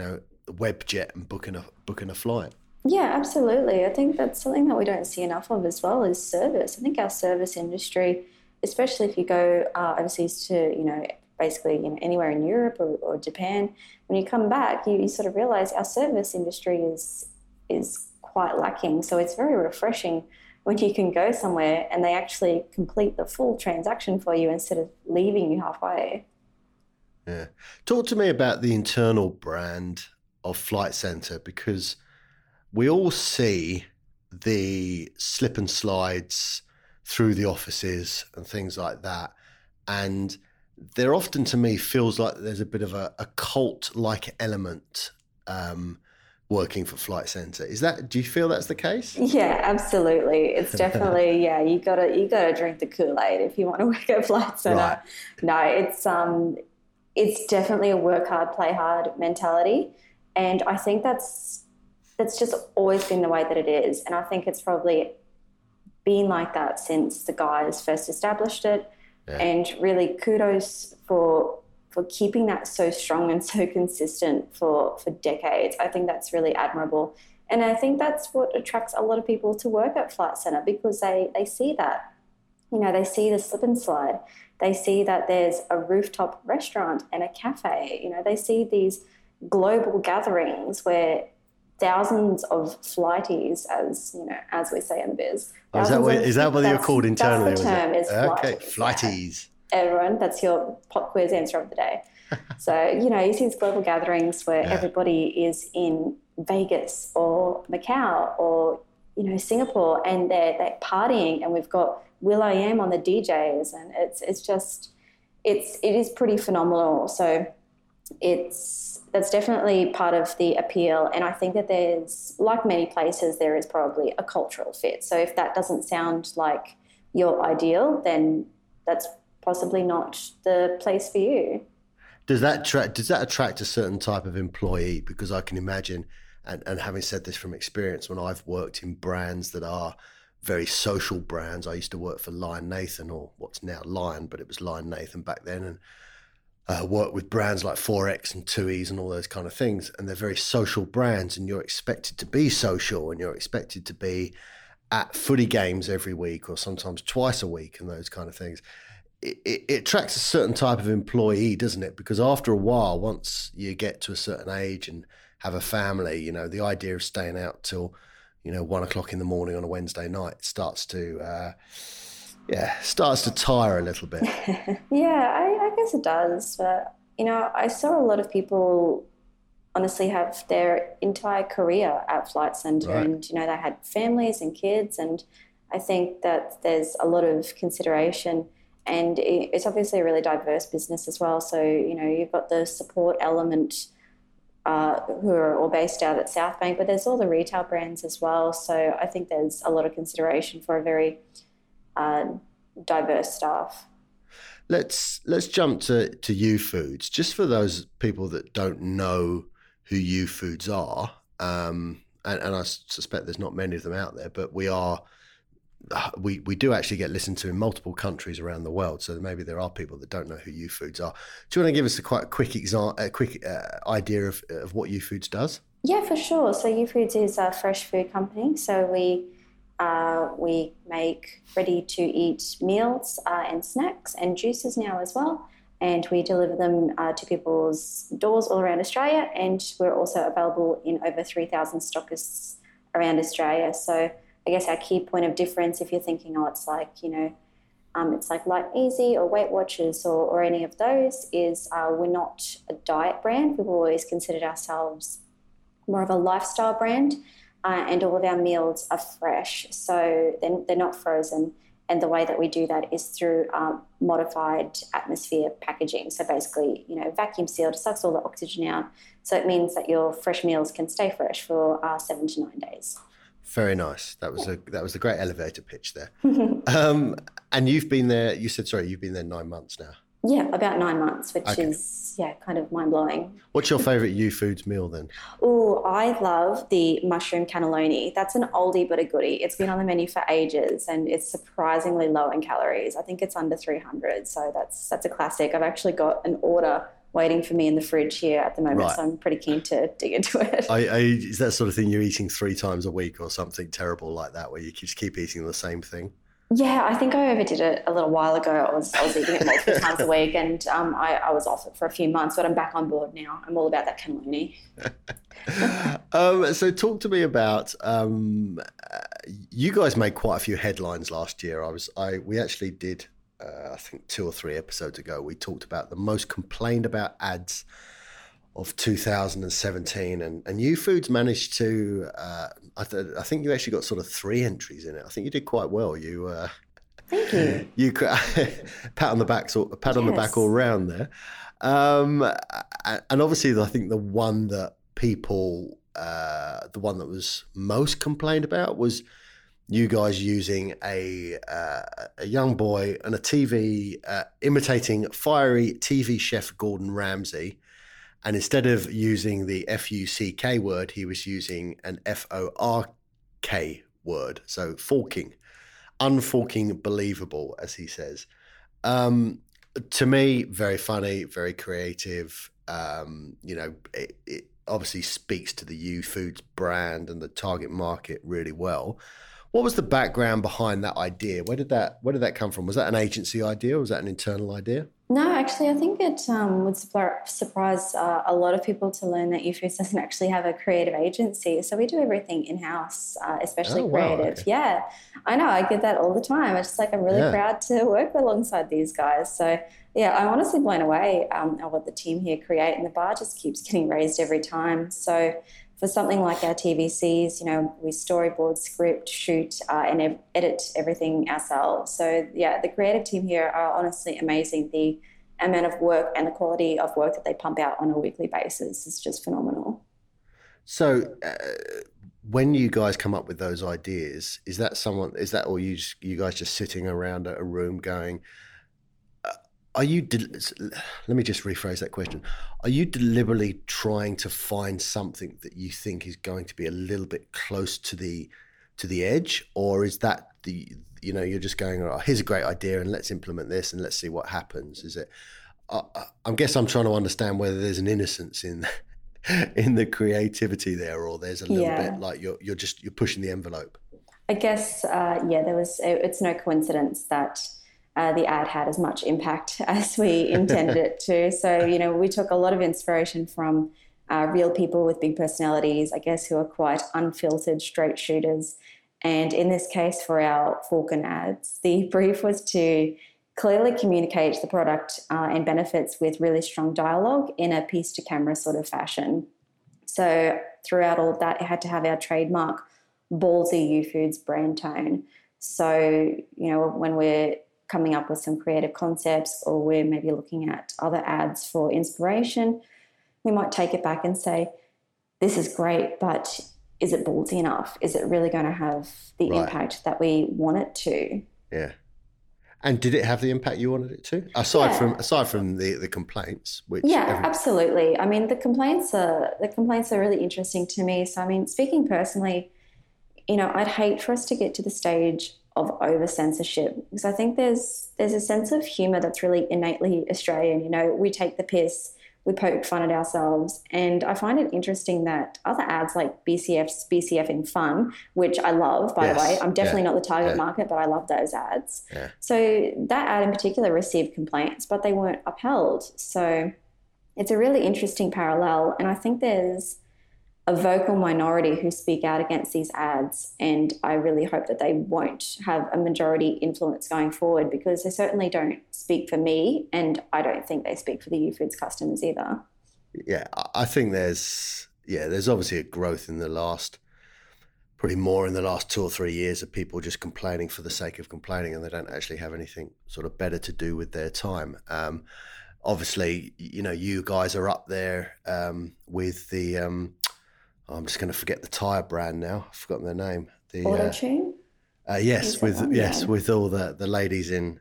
Webjet and booking a flight. Yeah, absolutely. I think that's something that we don't see enough of as well, is service. I think our service industry, especially if you go overseas to, basically anywhere in Europe or Japan, when you come back, you sort of realise our service industry is quite lacking. So it's very refreshing when you can go somewhere and they actually complete the full transaction for you instead of leaving you halfway. Yeah. Talk to me about the internal brand of Flight Centre, because we all see the slip and slides through the offices and things like that. And there often, to me, feels like there's a bit of a cult-like element working for Flight Centre. Do you feel that's the case? Yeah, absolutely. It's definitely, you gotta drink the Kool-Aid if you want to work at Flight Centre. Right. No, it's definitely a work hard, play hard mentality. And I think that's just always been the way that it is. And I think it's probably been like that since the guys first established it. Yeah. And really kudos for keeping that so strong and so consistent for decades. I think that's really admirable. And I think that's what attracts a lot of people to work at Flight Centre, because they see that. They see the slip and slide. They see that there's a rooftop restaurant and a cafe. They see these global gatherings where thousands of flighties, as we say in the biz. Is that what you're called internally? That's the term, is flighties. Okay, flighties. Everyone, that's your pop quiz answer of the day. So, you see these global gatherings where everybody is in Vegas or Macau or, Singapore, and they're partying, and we've got will.i.am on the DJs, and it's just it is pretty phenomenal. So that's definitely part of the appeal. And I think that there's, like many places, there is probably a cultural fit. So if that doesn't sound like your ideal, then that's possibly not the place for you. Does that attract a certain type of employee? Because I can imagine, and having said this from experience, when I've worked in brands that are very social brands, I used to work for Lion Nathan, or what's now Lion, but it was Lion Nathan back then, and work with brands like 4X and TUI's and all those kind of things. And they're very social brands, and you're expected to be social, and you're expected to be at footy games every week or sometimes twice a week and those kind of things. It attracts a certain type of employee, doesn't it? Because after a while, once you get to a certain age and have a family, the idea of staying out till 1 o'clock in the morning on a Wednesday night starts to tire a little bit. Yeah, I guess it does. But, I saw a lot of people honestly have their entire career at Flight Centre, right. And, they had families and kids. And I think that there's a lot of consideration, and it's obviously a really diverse business as well. So, you've got the support element who are all based out at Southbank, but there's all the retail brands as well. So I think there's a lot of consideration for a very diverse staff. Let's jump to Youfoodz, just for those people that don't know who Youfoodz are, and I suspect there's not many of them out there, but we do actually get listened to in multiple countries around the world, so maybe there are people that don't know who Youfoodz are. Do you want to give us a quick idea of what Youfoodz does? Yeah, for sure. So Youfoodz is a fresh food company. So we make ready-to-eat meals and snacks and juices now as well, and we deliver them to people's doors all around Australia, and we're also available in over 3,000 stockists around Australia. So I guess our key point of difference, if you're thinking, it's like, it's like Light Easy or Weight Watchers or any of those, is we're not a diet brand. We've always considered ourselves more of a lifestyle brand, and all of our meals are fresh. So they're not frozen. And the way that we do that is through modified atmosphere packaging. So basically, vacuum sealed, sucks all the oxygen out. So it means that your fresh meals can stay fresh for 7 to 9 days. Very nice. That was a great elevator pitch there. And you've been there. You said you've been there 9 months now. Yeah, about 9 months, which is kind of mind blowing. What's your favourite Youfoodz meal then? Oh, I love the mushroom cannelloni. That's an oldie but a goodie. It's been on the menu for ages, and it's surprisingly low in calories. I think it's under 300, so that's a classic. I've actually got an order waiting for me in the fridge here at the moment, right. So I'm pretty keen to dig into it. Is that sort of thing you're eating 3 times a week or something terrible like that, where you just keep eating the same thing? Yeah, I think I overdid it a little while ago. I was eating it multiple times a week, and I was off it for a few months, but I'm back on board now. I'm all about that cannelloni. So talk to me about, you guys made quite a few headlines last year. We actually did, I think 2 or 3 episodes ago, we talked about the most complained about ads of 2017, and Youfoodz managed to, I think you actually got sort of 3 entries in it. I think you did quite well. Thank you. You pat on the back all round there. And obviously I think the one that was most complained about was you guys using a young boy and a TV, imitating fiery TV chef Gordon Ramsay. And instead of using the F-U-C-K word, he was using an F-O-R-K word. So forking, unforking believable, as he says. To me, very funny, very creative. It obviously speaks to the Youfoodz brand and the target market really well. What was the background behind that idea? Where did that come from? Was that an agency idea or was that an internal idea? No, actually, I think it would surprise a lot of people to learn that Youfoodz doesn't actually have a creative agency. So we do everything in-house, especially creative. Okay. Yeah, I know. I get that all the time. It's just like I'm really proud to work alongside these guys. So, yeah, I'm honestly blown away at what the team here create, and the bar just keeps getting raised every time. So for something like our TVCs, we storyboard, script, shoot, and edit everything ourselves. So, yeah, the creative team here are honestly amazing. The amount of work and the quality of work that they pump out on a weekly basis is just phenomenal. So when you guys come up with those ideas, or you guys just sitting around a room going, let me just rephrase that question. Are you deliberately trying to find something that you think is going to be a little bit close to the edge, or is that you're just going, oh, here's a great idea and let's implement this and let's see what happens? Is it? I guess I'm trying to understand whether there's an innocence in the creativity there, or there's a little bit like you're pushing the envelope. I guess it's no coincidence that the ad had as much impact as we intended it to. So, we took a lot of inspiration from real people with big personalities, I guess, who are quite unfiltered straight shooters. And in this case, for our Falcon ads, the brief was to clearly communicate the product and benefits with really strong dialogue in a piece-to-camera sort of fashion. So throughout all of that, it had to have our trademark ballsy Youfoodz brand tone. So, when we're coming up with some creative concepts, or we're maybe looking at other ads for inspiration, we might take it back and say, this is great, but is it ballsy enough? Is it really going to have the impact that we want it to? Yeah. And did it have the impact you wanted it to? Aside from the complaints, which absolutely. I mean, the complaints are really interesting to me. So, I mean, speaking personally, I'd hate for us to get to the stage of over censorship, because I think there's a sense of humor that's really innately Australian. We take the piss, we poke fun at ourselves, and I find it interesting that other ads like BCFing fun, which I love, by the way. I'm definitely not the target market, but I love those ads. Yeah. So that ad in particular received complaints, but they weren't upheld. So it's a really interesting parallel, and I think there's a vocal minority who speak out against these ads, and I really hope that they won't have a majority influence going forward, because they certainly don't speak for me, and I don't think they speak for the Youfoodz customers either. Yeah, I think there's obviously a growth in the last 2 or 3 years of people just complaining for the sake of complaining, and they don't actually have anything sort of better to do with their time. Obviously, you guys are up there with the I'm just going to forget the tyre brand now. I've forgotten their name. The Auto-Tune? Yes, with all the ladies in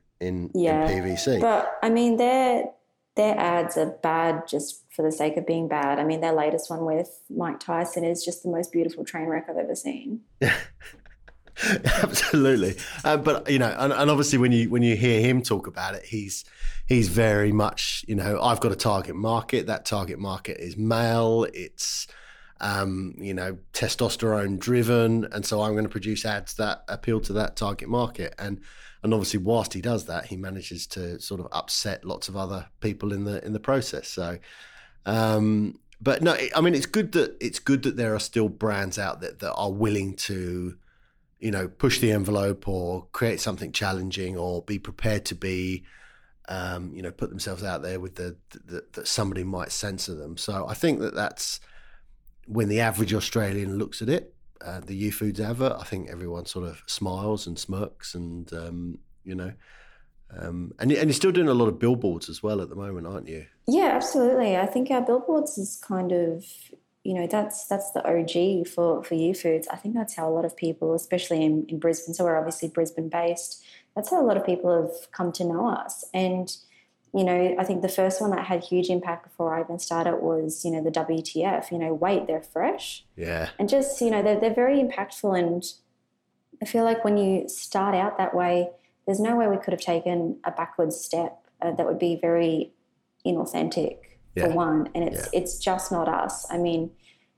PVC. But I mean, their ads are bad just for the sake of being bad. I mean, their latest one with Mike Tyson is just the most beautiful train wreck I've ever seen. Absolutely. But and obviously when you hear him talk about it, he's very much, I've got a target market. That target market is male. It's testosterone driven, and so I'm going to produce ads that appeal to that target market. And obviously, whilst he does that, he manages to sort of upset lots of other people in the process. So, but no, I mean, it's good that there are still brands out there that are willing to, push the envelope or create something challenging, or be prepared to be, put themselves out there with that somebody might censor them. So I think that's. When the average Australian looks at it, the Youfoodz advert, I think everyone sort of smiles and smirks, and and you're still doing a lot of billboards as well at the moment, aren't you? Yeah, absolutely. I think our billboards is kind of, that's the OG for Youfoodz. I think that's how a lot of people, especially in Brisbane, so we're obviously Brisbane based, that's how a lot of people have come to know us. And I think the first one that had huge impact before I even started was, the WTF, wait, they're fresh. Yeah. And just, they're very impactful. And I feel like when you start out that way, there's no way we could have taken a backwards step that would be very inauthentic for one. And it's just not us. I mean,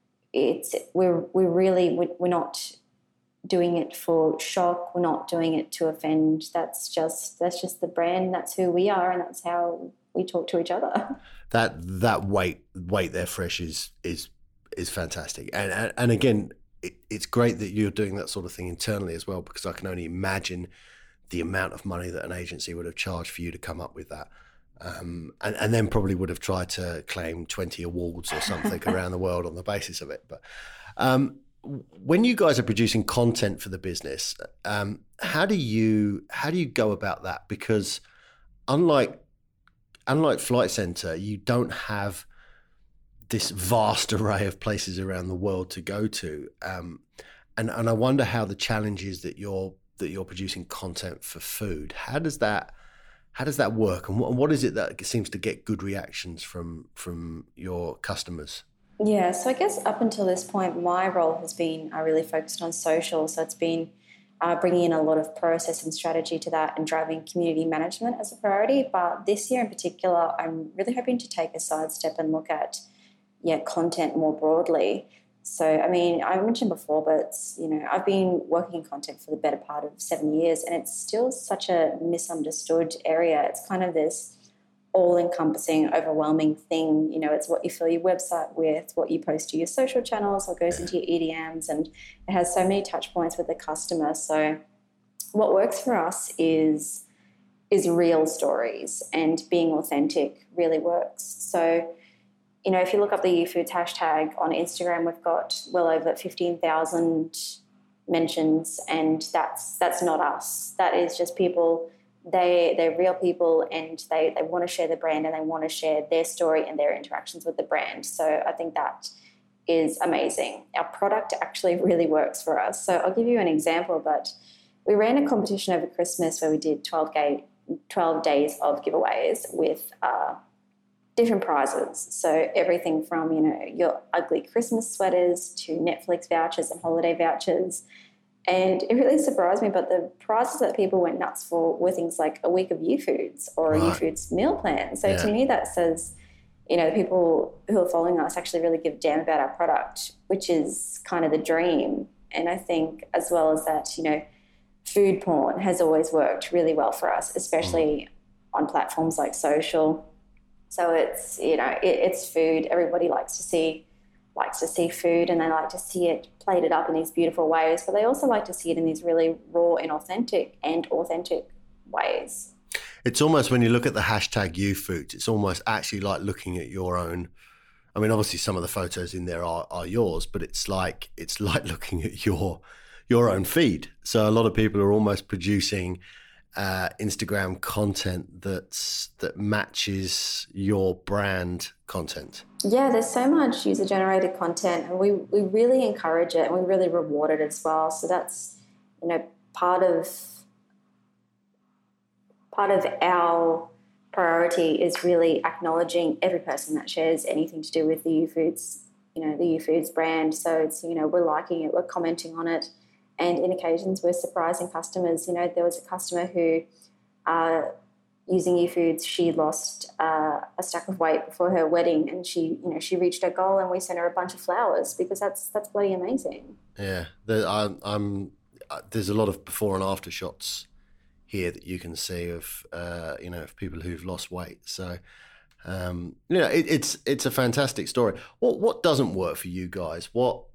we're not doing it for shock. We're not doing it to offend. That's just the brand. That's who we are, and that's how we talk to each other. That wait they're fresh is fantastic. And again, it's great that you're doing that sort of thing internally as well, because I can only imagine the amount of money that an agency would have charged for you to come up with that. And then probably would have tried to claim 20 awards or something around the world on the basis of it. But when you guys are producing content for the business, how do you go about that? Because unlike unlike Flight Centre, you don't have this vast array of places around the world to go to. And I wonder how the challenge is that you're producing content for food. How does that work, and what is it that seems to get good reactions from your customers? Yeah, so I guess up until this point, my role has been really focused on social. So it's been bringing in a lot of process and strategy to that and driving community management as a priority. But this year in particular, I'm really hoping to take a sidestep and look at content more broadly. So, I mean, I mentioned before, but, I've been working in content for the better part of 7 years, and it's still such a misunderstood area. It's kind of this all-encompassing, overwhelming thing. It's what you fill your website with, what you post to your social channels, what goes into your EDMs, and it has so many touch points with the customer. So what works for us is real stories, and being authentic really works. So, if you look up the YouFoods hashtag on Instagram, we've got well over 15,000 mentions, and that's not us. That is just people. They're real people, and they want to share the brand, and they want to share their story and their interactions with the brand. So I think that is amazing. Our product actually really works for us. So I'll give you an example, but we ran a competition over Christmas where we did 12 days of giveaways with different prizes. So everything from, your ugly Christmas sweaters to Netflix vouchers and holiday vouchers. And it really surprised me, but the prizes that people went nuts for were things like a week of YouFoods or a YouFoods meal plan. So to me, that says, the people who are following us actually really give a damn about our product, which is kind of the dream. And I think as well as that, food porn has always worked really well for us, especially on platforms like social. So it's, it's food. Everybody likes to see food, and they like to see it plated up in these beautiful ways, but they also like to see it in these really raw and authentic ways. It's almost, when you look at the hashtag YouFoods, it's almost actually like looking at your own. I mean, obviously some of the photos in there are yours, but it's like looking at your own feed. So a lot of people are almost producing Instagram content that matches your brand content. Yeah, there's so much user-generated content, and we really encourage it, and we really reward it as well. So that's, part of our priority is really acknowledging every person that shares anything to do with the YouFoods, the YouFoods brand. So it's, we're liking it, we're commenting on it. And in occasions, we're surprising customers. There was a customer who, using YouFoods, she lost a stack of weight before her wedding, and she reached her goal, and we sent her a bunch of flowers because that's bloody amazing. Yeah, there's a lot of before and after shots here that you can see of of people who've lost weight. So it's a fantastic story. What doesn't work for you guys? What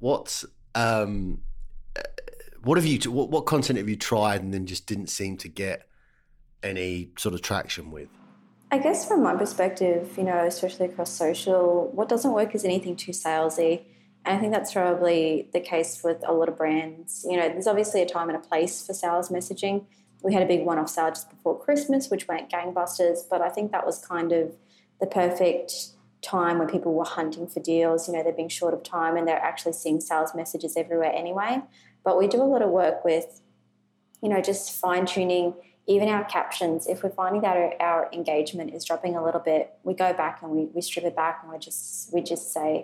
content have you tried and then just didn't seem to get any sort of traction with? I guess from my perspective, especially across social, what doesn't work is anything too salesy. And I think that's probably the case with a lot of brands. There's obviously a time and a place for sales messaging. We had a big one-off sale just before Christmas, which went gangbusters, but I think that was kind of the perfect time when people were hunting for deals. They're being short of time and they're actually seeing sales messages everywhere anyway. But we do a lot of work with, just fine-tuning even our captions. If we're finding that our engagement is dropping a little bit, we go back and we strip it back, and we just say,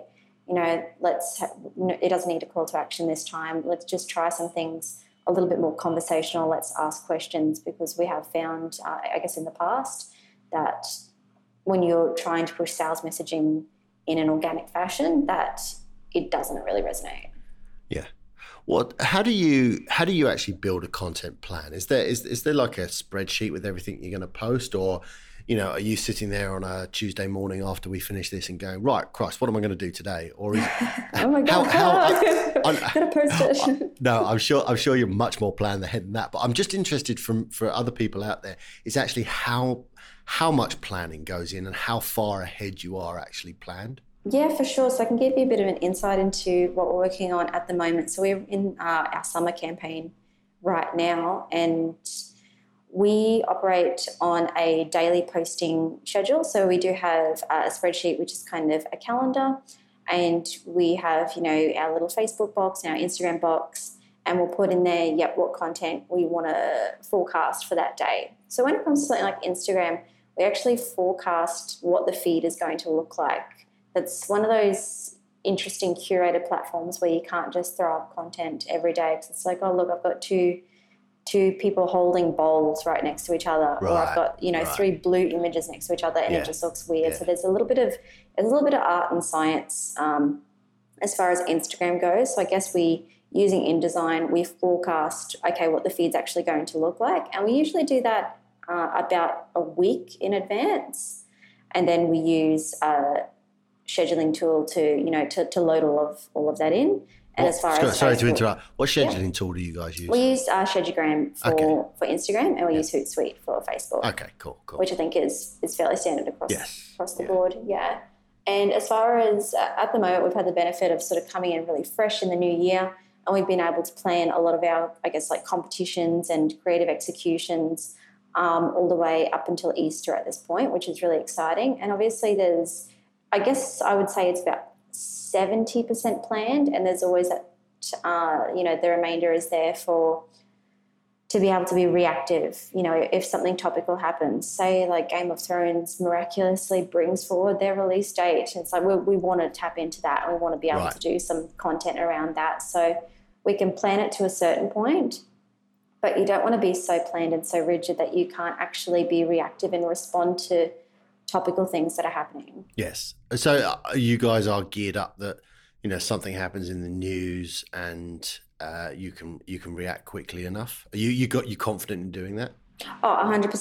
it doesn't need a call to action this time. Let's just try some things a little bit more conversational. Let's ask questions, because we have found, I guess in the past, that when you're trying to push sales messaging in an organic fashion, that it doesn't really resonate. Yeah. How do you actually build a content plan? Is there like a spreadsheet with everything you're going to post, or are you sitting there on a Tuesday morning after we finish this and going, right, Christ, what am I going to do today? Or oh my God, I'm going to post it. No, I'm sure you're much more planned ahead than that. But I'm just interested for other people out there, is actually how much planning goes in and how far ahead you are actually planned. Yeah, for sure. So I can give you a bit of an insight into what we're working on at the moment. So we're in our summer campaign right now, and we operate on a daily posting schedule. So we do have a spreadsheet, which is kind of a calendar, and we have, our little Facebook box and our Instagram box, and we'll put in there, what content we want to forecast for that day. So when it comes to something like Instagram, we actually forecast what the feed is going to look like. That's one of those interesting curated platforms where you can't just throw up content every day, because it's like, oh, look, I've got two people holding bowls right next to each other, or I've got 3 blue images next to each other, and it just looks weird. So there's a little bit of art and science as far as Instagram goes. So I guess using InDesign, we forecast what the feed's actually going to look like, and we usually do that about a week in advance, and then we use a scheduling tool to load all of that in. And as far as sorry to interrupt, what scheduling tool do you guys use? We use Schedugram for Instagram, and we use Hootsuite for Facebook. Okay, cool. Which I think is fairly standard across the board. Yeah. And as far as at the moment, we've had the benefit of sort of coming in really fresh in the new year, and we've been able to plan a lot of our, competitions and creative executions all the way up until Easter at this point, which is really exciting. And obviously I would say it's about 70% planned, and there's always that, the remainder is there to be able to be reactive. If something topical happens, say like Game of Thrones miraculously brings forward their release date, it's like we want to tap into that, and we want to be able to do some content around that. So we can plan it to a certain point, but you don't want to be so planned and so rigid that you can't actually be reactive and respond to topical things that are happening. Yes. So you guys are geared up that, something happens in the news and you can react quickly enough. You confident in doing that? Oh,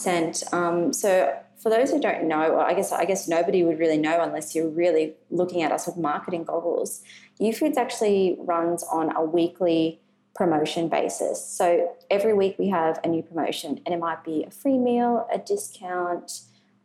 100%. So for those who don't know, I guess nobody would really know unless you're really looking at us with marketing goggles. YouFoods actually runs on a weekly promotion basis. So every week we have a new promotion, and it might be a free meal, a discount,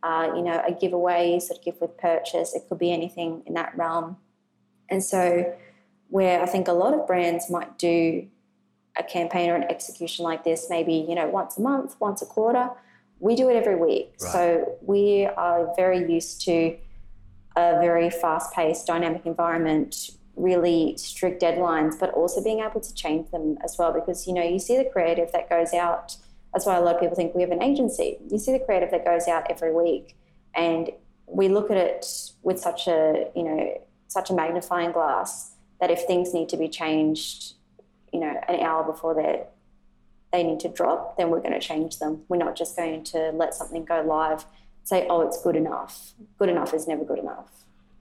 a giveaway, sort of gift with purchase. It could be anything in that realm. And so where I think a lot of brands might do a campaign or an execution like this, maybe, once a month, once a quarter, we do it every week. Right. So we are very used to a very fast-paced, dynamic environment, really strict deadlines, but also being able to change them as well, because, you see the creative that goes out. That's why a lot of people think we have an agency. You see the creative that goes out every week, and we look at it with such a magnifying glass that if things need to be changed, an hour before they need to drop, then we're going to change them. We're not just going to let something go live, say, oh, it's good enough. Good enough is never good enough.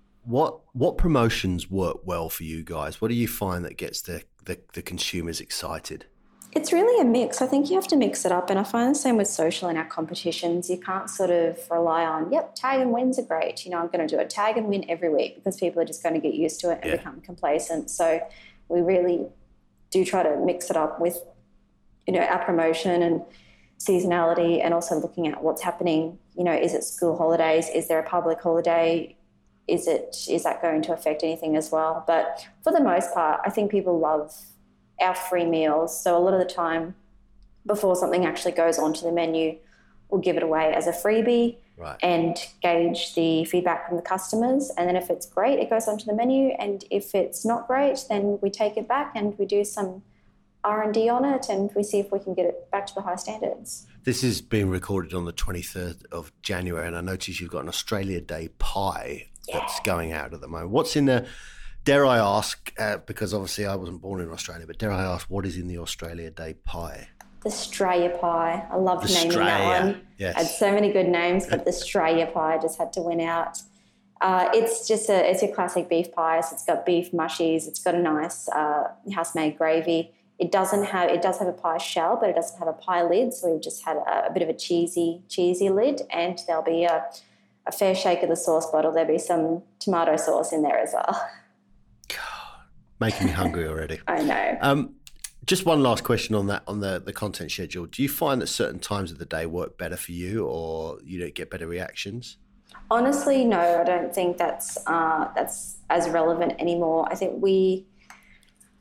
What promotions work well for you guys? What do you find that gets the consumers excited? It's really a mix. I think you have to mix it up, and I find the same with social and our competitions. You can't sort of rely on, tag and wins are great. I'm going to do a tag and win every week, because people are just going to get used to it and become complacent. So we really do try to mix it up with, our promotion and seasonality, and also looking at what's happening. Is it school holidays? Is there a public holiday? Is that going to affect anything as well? But for the most part, I think people love our free meals. So a lot of the time, before something actually goes onto the menu, we'll give it away as a freebie and gauge the feedback from the customers. And then if it's great, it goes onto the menu. And if it's not great, then we take it back and we do some R&D on it, and we see if we can get it back to the high standards. This is being recorded on the 23rd of January, and I notice you've got an Australia Day pie that's going out at the moment. What's in there? Dare I ask, because obviously I wasn't born in Australia, but dare I ask, what is in the Australia Day pie? The Australia pie. I loved naming that one. Yes. Had so many good names, but the Australia pie just had to win out. It's your classic beef pie. So it's got beef mushies. It's got a nice house-made gravy. It does have a pie shell, but it doesn't have a pie lid. So we've just had a bit of a cheesy lid, and there'll be a fair shake of the sauce bottle. There'll be some tomato sauce in there as well. God, making me hungry already. I know. Just one last question on that, on the content schedule. Do you find that certain times of the day work better for you, or you don't get better reactions? Honestly, no. I don't think that's as relevant anymore. I think we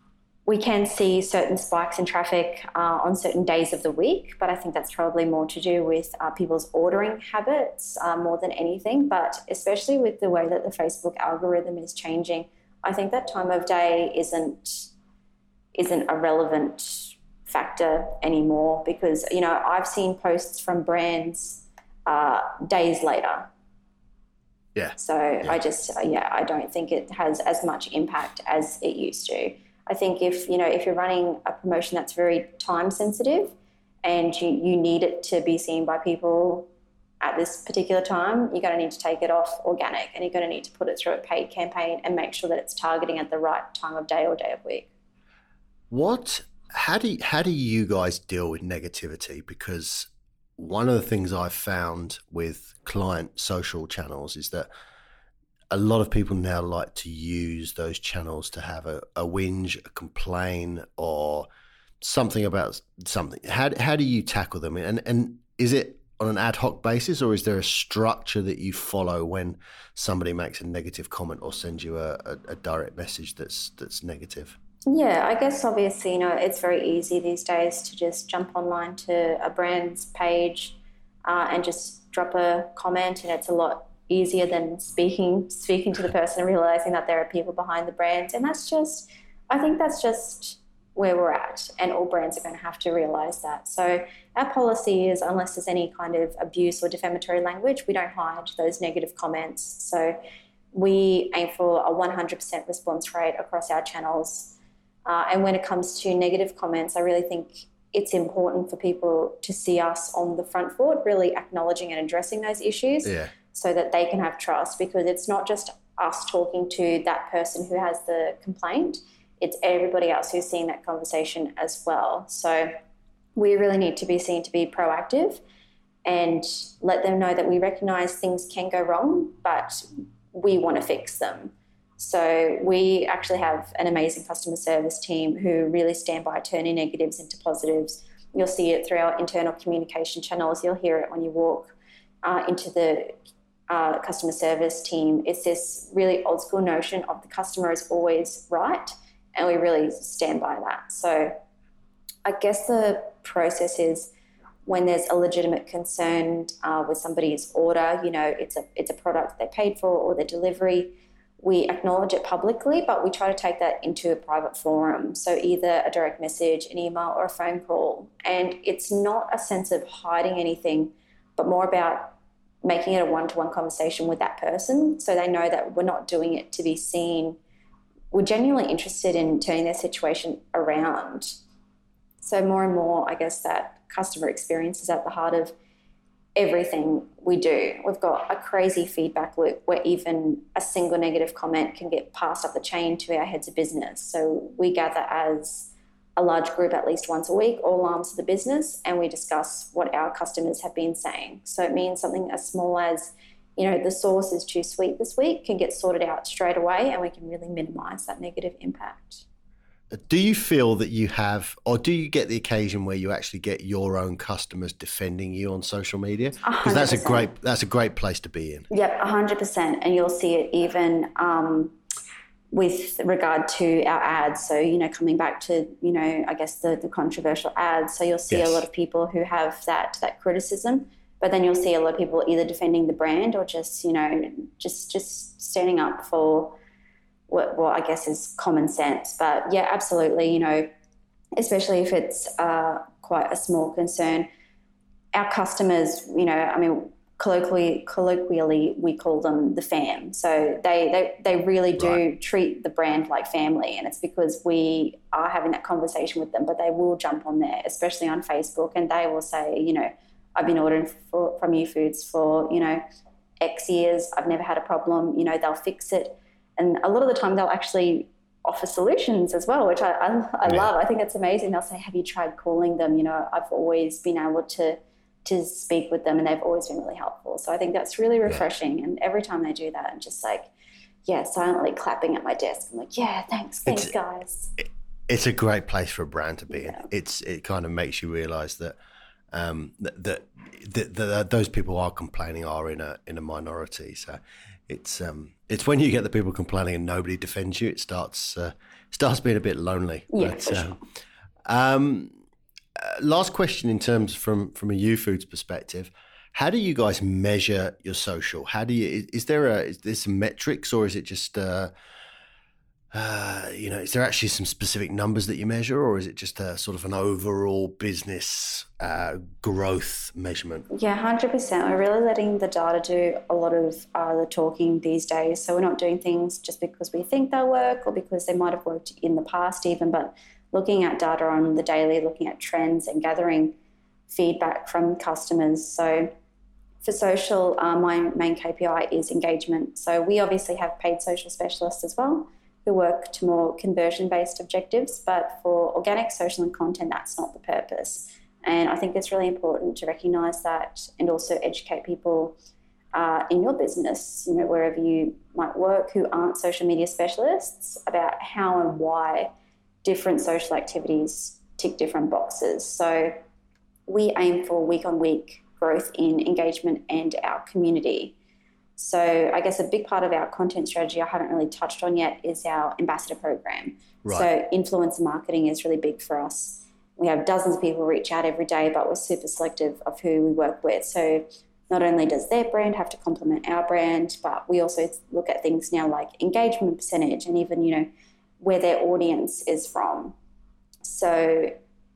we can see certain spikes in traffic on certain days of the week, but I think that's probably more to do with people's ordering habits more than anything. But especially with the way that the Facebook algorithm is changing, I think that time of day isn't a relevant factor anymore, because, you know, I've seen posts from brands days later. Yeah. So yeah. I don't think it has as much impact as it used to. I think if you're running a promotion that's very time sensitive and you need it to be seen by people at this particular time, you're going to need to take it off organic, and you're going to need to put it through a paid campaign and make sure that it's targeting at the right time of day or day of week. How do you guys deal with negativity? Because one of the things I've found with client social channels is that a lot of people now like to use those channels to have a whinge, a complain, or something about something. How do you tackle them? And is it on an ad hoc basis, or is there a structure that you follow when somebody makes a negative comment or sends you a direct message that's negative? Yeah, I guess obviously, you know, it's very easy these days to just jump online to a brand's page and just drop a comment, and it's a lot easier than speaking to the person and realizing that there are people behind the brands. And I think that's just where we're at, and all brands are going to have to realize that. So our policy is, unless there's any kind of abuse or defamatory language, we don't hide those negative comments. So we aim for a 100% response rate across our channels. And when it comes to negative comments, I really think it's important for people to see us on the front foot, really acknowledging and addressing those issues. Yeah. So that they can have trust, because it's not just us talking to that person who has the complaint, it's everybody else who's seeing that conversation as well. So we really need to be seen to be proactive and let them know that we recognise things can go wrong, but we want to fix them. So we actually have an amazing customer service team who really stand by turning negatives into positives. You'll see it through our internal communication channels. You'll hear it when you walk into the customer service team. It's this really old school notion of the customer is always right, and we really stand by that. So I guess the process is, when there's a legitimate concern with somebody's order, you know, it's a product they paid for or their delivery, we acknowledge it publicly, but we try to take that into a private forum. So either a direct message, an email, or a phone call. And it's not a sense of hiding anything, but more about making it a one-to-one conversation with that person, so they know that we're not doing it to be seen. We're genuinely interested in turning their situation around. So more and more, I guess, that customer experience is at the heart of everything we do. We've got a crazy feedback loop where even a single negative comment can get passed up the chain to our heads of business. So we gather as a large group at least once a week, all arms of the business, and we discuss what our customers have been saying. So it means something as small as, you know, the sauce is too sweet this week can get sorted out straight away, and we can really minimise that negative impact. Do you feel that you have, or do you get the occasion where you actually get your own customers defending you on social media? Because that's a great place to be in. Yep, 100%. And you'll see it even with regard to our ads. So, you know, coming back to, you know, I guess the controversial ads. So you'll see a lot of people who have that criticism, but then you'll see a lot of people either defending the brand or just, you know, just standing up for what I guess is common sense. But yeah, absolutely, you know, especially if it's quite a small concern. Our customers, you know, I mean, colloquially we call them the fam. So they really do treat the brand like family, and it's because we are having that conversation with them. But they will jump on there, especially on Facebook, and they will say, you know, I've been ordering from Youfoodz for, you know, X years. I've never had a problem. You know, they'll fix it. And a lot of the time they'll actually offer solutions as well, which I love. I think it's amazing. They'll say, have you tried calling them? You know, I've always been able to speak with them, and they've always been really helpful. So I think that's really refreshing. And every time they do that, I'm just like, silently clapping at my desk. I'm like, thanks guys. It's a great place for a brand to be in. It kind of makes you realise that that those people are complaining are in a minority. So it's It's when you get the people complaining and nobody defends you, it starts being a bit lonely. Yeah, but, for sure. Last question in terms from a YouFoods perspective. How do you guys measure your social? Is there some metrics, or is it just, is there actually some specific numbers that you measure, or is it just a sort of an overall business growth measurement? Yeah, 100%. We're really letting the data do a lot of the talking these days. So we're not doing things just because we think they'll work or because they might have worked in the past even, but looking at data on the daily, looking at trends and gathering feedback from customers. So for social, my main KPI is engagement. So we obviously have paid social specialists as well who work to more conversion-based objectives, but for organic social and content, that's not the purpose. And I think it's really important to recognise that and also educate people in your business, wherever you might work, who aren't social media specialists, about how and why different social activities tick different boxes. So we aim for week-on-week growth in engagement and our community. So I guess a big part of our content strategy I haven't really touched on yet is our ambassador program. Right. So influencer marketing is really big for us. We have dozens of people reach out every day, but we're super selective of who we work with. So not only does their brand have to complement our brand, but we also look at things now like engagement percentage and even, where their audience is from. So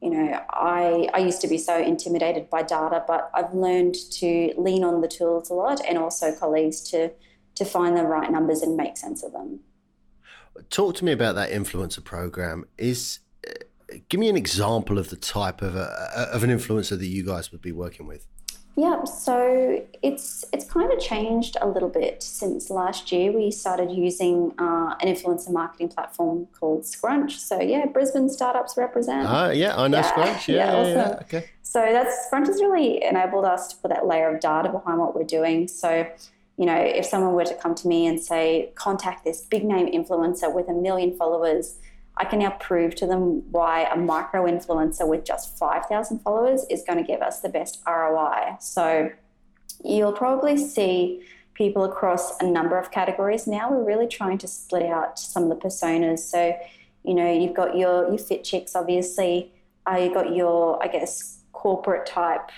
I used to be so intimidated by data, but I've learned to lean on the tools a lot and also colleagues to find the right numbers and make sense of them. Talk to me about that influencer program. Give me an example of the type of an influencer that you guys would be working with. Yeah, so it's kind of changed a little bit since last year. We started using an influencer marketing platform called Scrunch. So yeah, Brisbane startups represent. Yeah, I know Scrunch. Yeah, awesome. Yeah. Okay. So Scrunch has really enabled us to put that layer of data behind what we're doing. So, if someone were to come to me and say, contact this big name influencer with 1 million followers, I can now prove to them why a micro influencer with just 5,000 followers is going to give us the best ROI. So you'll probably see people across a number of categories now. We're really trying to split out some of the personas. So, you've got your fit chicks, obviously. You've got your, I guess, corporate type,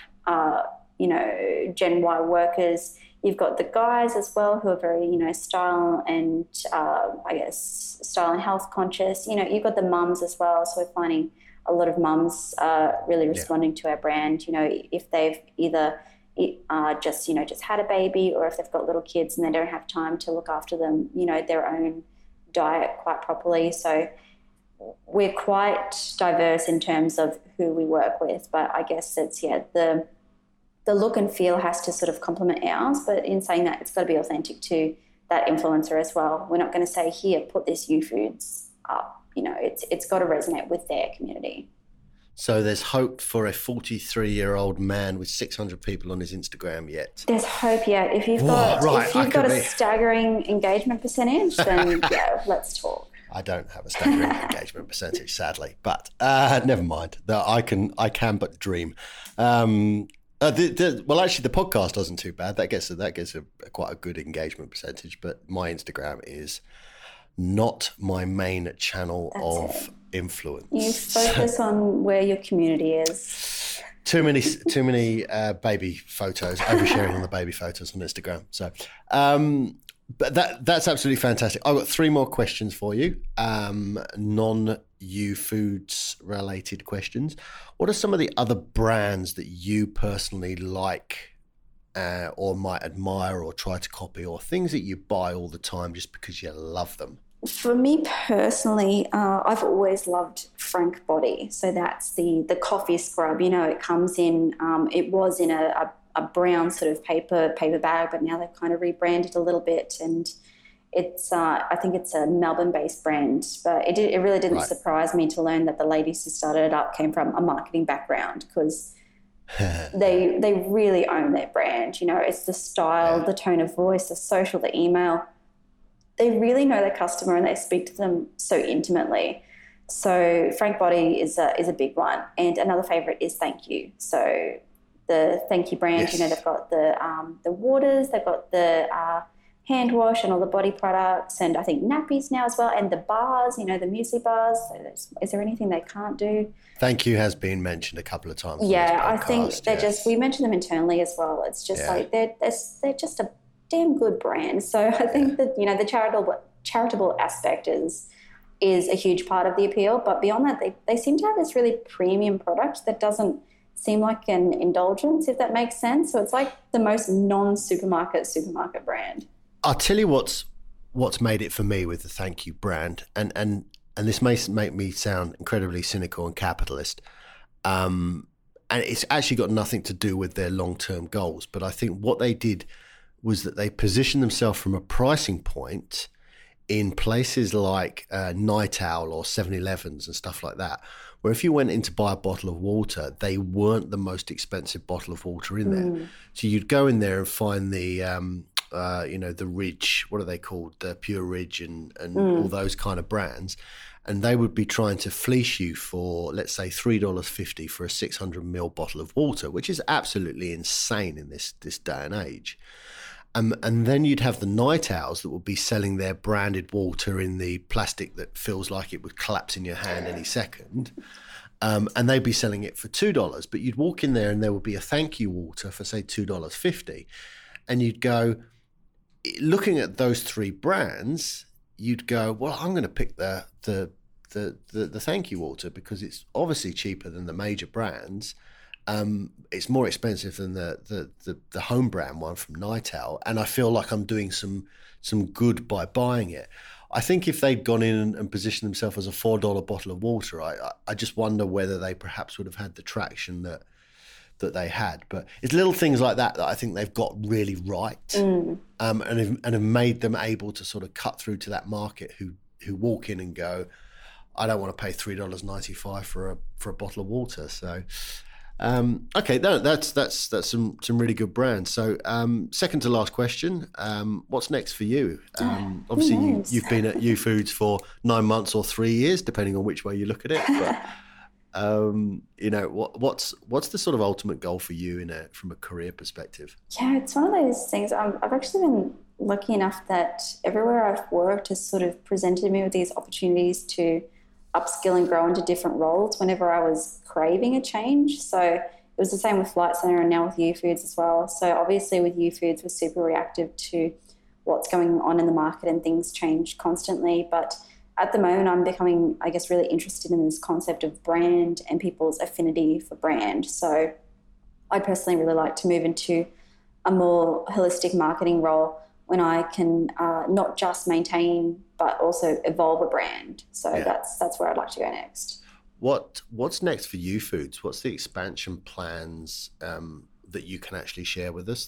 Gen Y workers. You've got the guys as well who are very, style and, style and health conscious. You've got the mums as well. So we're finding a lot of mums really responding to our brand, if they've either just had a baby or if they've got little kids and they don't have time to look after them, their own diet quite properly. So we're quite diverse in terms of who we work with, but I guess it's, the look and feel has to sort of complement ours, but in saying that, it's got to be authentic to that influencer as well. We're not going to say, here, put this YouFoods up. It's got to resonate with their community. So there's hope for a 43-year-old man with 600 people on his Instagram yet? There's hope yet. If you've got a staggering engagement percentage, then let's talk. I don't have a staggering engagement percentage, sadly, but never mind. I can but dream. Well, actually, the podcast isn't too bad. That gets quite a good engagement percentage. But my Instagram is not my main channel of influence. You focus on where your community is. Too many baby photos, oversharing on the baby photos on Instagram. So, but that's absolutely fantastic. I've got 3 more questions for you. Non-YouFoods related questions. What are some of the other brands that you personally like or might admire or try to copy, or things that you buy all the time just because you love them? For me personally, I've always loved Frank Body. So that's the coffee scrub. It comes in, it was in a brown sort of paper bag, but now they've kind of rebranded a little bit, and it's I think it's a Melbourne-based brand, but it really didn't surprise me to learn that the ladies who started it up came from a marketing background, because they really own their brand. It's the style, the tone of voice, the social, the email. They really know their customer and they speak to them so intimately. So Frank Body is a big one, and another favourite is Thank You. So the Thank You brand, they've got the waters, they've got the hand wash and all the body products, and I think nappies now as well, and the bars, the muesli bars. So is there anything they can't do? Thank you has been mentioned a couple of times. Yeah, I think they're we mention them internally as well. It's just like they're just a damn good brand. So I think that, the charitable aspect is a huge part of the appeal. But beyond that, they seem to have this really premium product that doesn't seem like an indulgence, if that makes sense. So it's like the most non-supermarket brand. I'll tell you what's made it for me with the Thank You brand, and this may make me sound incredibly cynical and capitalist, and it's actually got nothing to do with their long-term goals. But I think what they did was that they positioned themselves from a pricing point in places like Night Owl or 7-Elevens and stuff like that, where if you went in to buy a bottle of water, they weren't the most expensive bottle of water in there. So you'd go in there and find the the Ridge, what are they called? The Pure Ridge and all those kind of brands. And they would be trying to fleece you for, let's say, $3.50 for a 600ml bottle of water, which is absolutely insane in this day and age. And then you'd have the Night Owls that would be selling their branded water in the plastic that feels like it would collapse in your hand any second. And they'd be selling it for $2. But you'd walk in there and there would be a Thank You water for, say, $2.50. And you'd go, looking at those three brands, you'd go, well, I'm going to pick the Thank You water because it's obviously cheaper than the major brands. It's more expensive than the home brand one from Night Owl, and I feel like I'm doing some good by buying it. I think if they'd gone in and positioned themselves as a $4 bottle of water, I just wonder whether they perhaps would have had the traction that they had. But it's little things like that I think they've got really right, and have made them able to sort of cut through to that market who walk in and go, I don't want to pay $3.95 for a bottle of water. So. Okay, that's some really good brands. So, second to last question, what's next for you? Obviously, you've been at Youfoodz for 9 months or 3 years, depending on which way you look at it. But what's the sort of ultimate goal for you from a career perspective? Yeah, it's one of those things. I've actually been lucky enough that everywhere I've worked has sort of presented me with these opportunities to upskill and grow into different roles whenever I was craving a change. So it was the same with Flight Centre and now with Youfoodz as well. So obviously with Youfoodz, we're super reactive to what's going on in the market and things change constantly. But at the moment, I'm becoming, I guess, really interested in this concept of brand and people's affinity for brand. So I personally really like to move into a more holistic marketing role when I can not just maintain but also evolve a brand. So that's where I'd like to go next. What's next for Youfoodz? What's the expansion plans that you can actually share with us?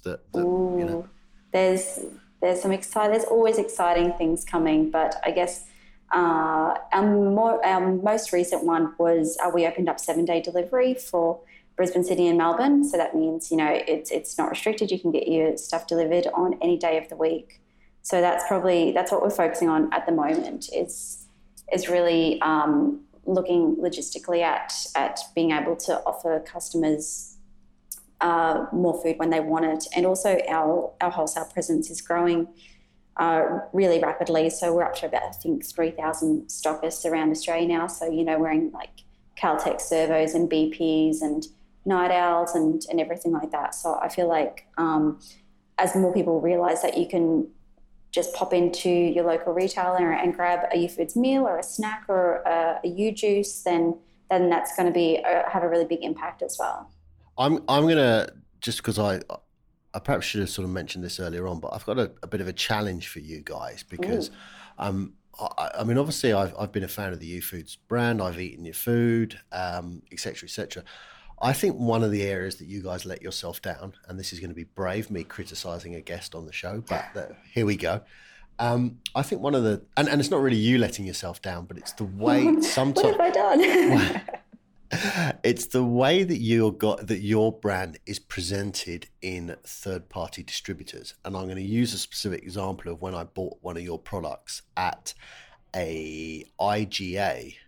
There's there's always exciting things coming, but I guess our most recent one was we opened up 7-day delivery for Brisbane, Sydney and Melbourne. So that means, it's not restricted. You can get your stuff delivered on any day of the week. So that's what we're focusing on at the moment is really looking logistically at being able to offer customers more food when they want it. And also our wholesale presence is growing really rapidly. So we're up to about, I think, 3,000 stockists around Australia now. So, we're in like Caltex servos and BPs and Night Owls and everything like that. So I feel like as more people realise that you can just pop into your local retailer and grab a Youfoodz meal or a snack or a U-juice, then that's going to have a really big impact as well. I'm going to, just because I perhaps should have sort of mentioned this earlier on, but I've got a bit of a challenge for you guys because I mean, obviously I've been a fan of the Youfoodz brand. I've eaten your food, et cetera, et cetera. I think one of the areas that you guys let yourself down, and this is going to be brave, me criticising a guest on the show, but here we go. I think one of the, and it's not really you letting yourself down, but it's the way sometimes. What have I done? It's the way that your brand is presented in third-party distributors, and I'm going to use a specific example of when I bought one of your products at a IGA,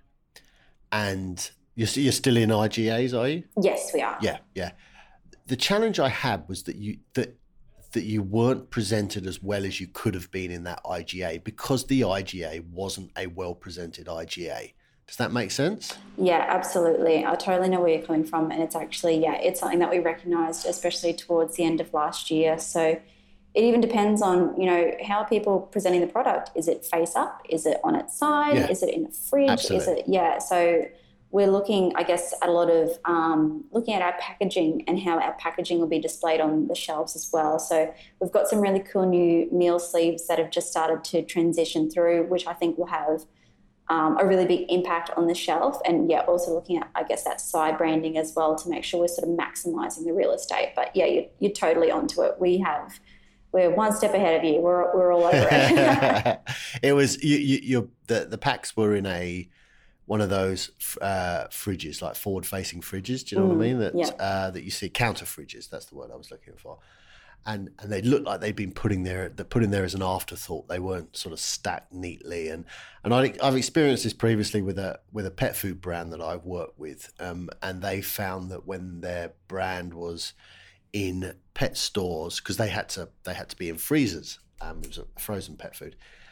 and you're still in IGAs, are you? Yes, we are. Yeah. The challenge I had was that that you weren't presented as well as you could have been in that IGA because the IGA wasn't a well-presented IGA. Does that make sense? Yeah, absolutely. I totally know where you're coming from. And it's actually, it's something that we recognised, especially towards the end of last year. So it even depends on, how are people presenting the product? Is it face up? Is it on its side? Yeah. Is it in a fridge? Absolutely. So we're looking, I guess, at a lot of looking at our packaging and how our packaging will be displayed on the shelves as well. So we've got some really cool new meal sleeves that have just started to transition through, which I think will have a really big impact on the shelf. And also looking at, I guess, that side branding as well to make sure we're sort of maximising the real estate. But you're totally onto it. We're one step ahead of you. We're all over it. It was the packs were in one of those fridges, like forward-facing fridges. Do you know what I mean? That you see, counter fridges. That's the word I was looking for. And they looked like they'd been put in there as an afterthought. They weren't sort of stacked neatly. And I've experienced this previously with a pet food brand that I've worked with, and they found that when their brand was in pet stores, because they had to be in freezers. It was a frozen pet food.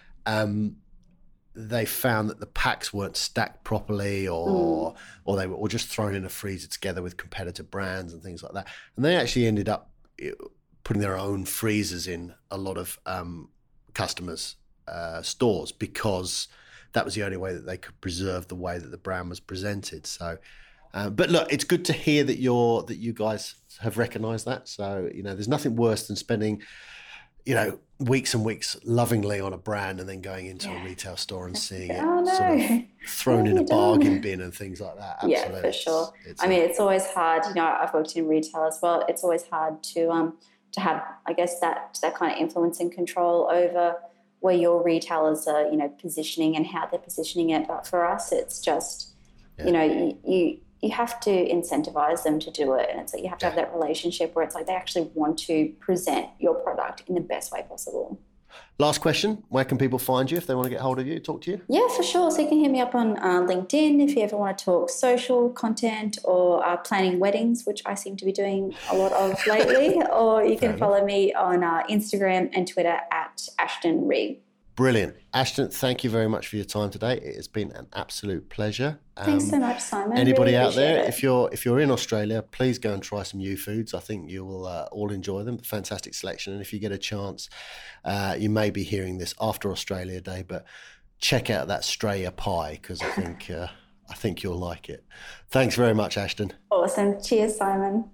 They found that the packs weren't stacked properly, or they were all just thrown in a freezer together with competitor brands and things like that. And they actually ended up putting their own freezers in a lot of customers' stores because that was the only way that they could preserve the way that the brand was presented. So, but look, it's good to hear that you guys have recognised that. So, there's nothing worse than spending, weeks and weeks lovingly on a brand and then going into a retail store and seeing it sort of thrown in a bargain bin and things like that. Absolutely. Yeah, for sure. It's always hard. I've worked in retail as well. It's always hard to have, I guess, that kind of influence and control over where your retailers are, positioning and how they're positioning it. But for us, it's just, you have to incentivize them to do it. And it's like you have to have that relationship where it's like they actually want to present your product in the best way possible. Last question, where can people find you if they want to get hold of you, talk to you? Yeah, for sure. So you can hit me up on LinkedIn if you ever want to talk social content or planning weddings, which I seem to be doing a lot of lately. Or you can follow me on Instagram and Twitter at Ashton Rigg. Brilliant. Ashton, thank you very much for your time today. It has been an absolute pleasure. Thanks so much, Simon. Anybody really out there, it. if you're in Australia, please go and try some Youfoodz. I think you will all enjoy them. Fantastic selection. And if you get a chance, you may be hearing this after Australia Day, but check out that Straya pie because I think you'll like it. Thanks very much, Ashton. Awesome. Cheers, Simon.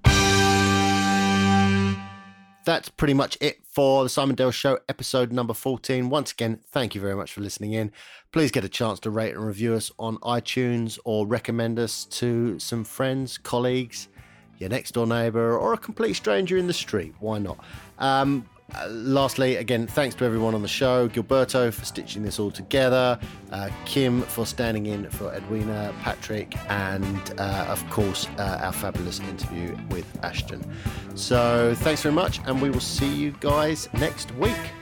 That's pretty much it for the Simon Dale Show, episode number 14. Once again, thank you very much for listening in. Please get a chance to rate and review us on iTunes or recommend us to some friends, colleagues, your next door neighbour, or a complete stranger in the street. Why not? Lastly, again, thanks to everyone on the show. Gilberto for stitching this all together, Kim for standing in for Edwina, Patrick, and of course our fabulous interview with Ashton. So thanks very much, and we will see you guys next week.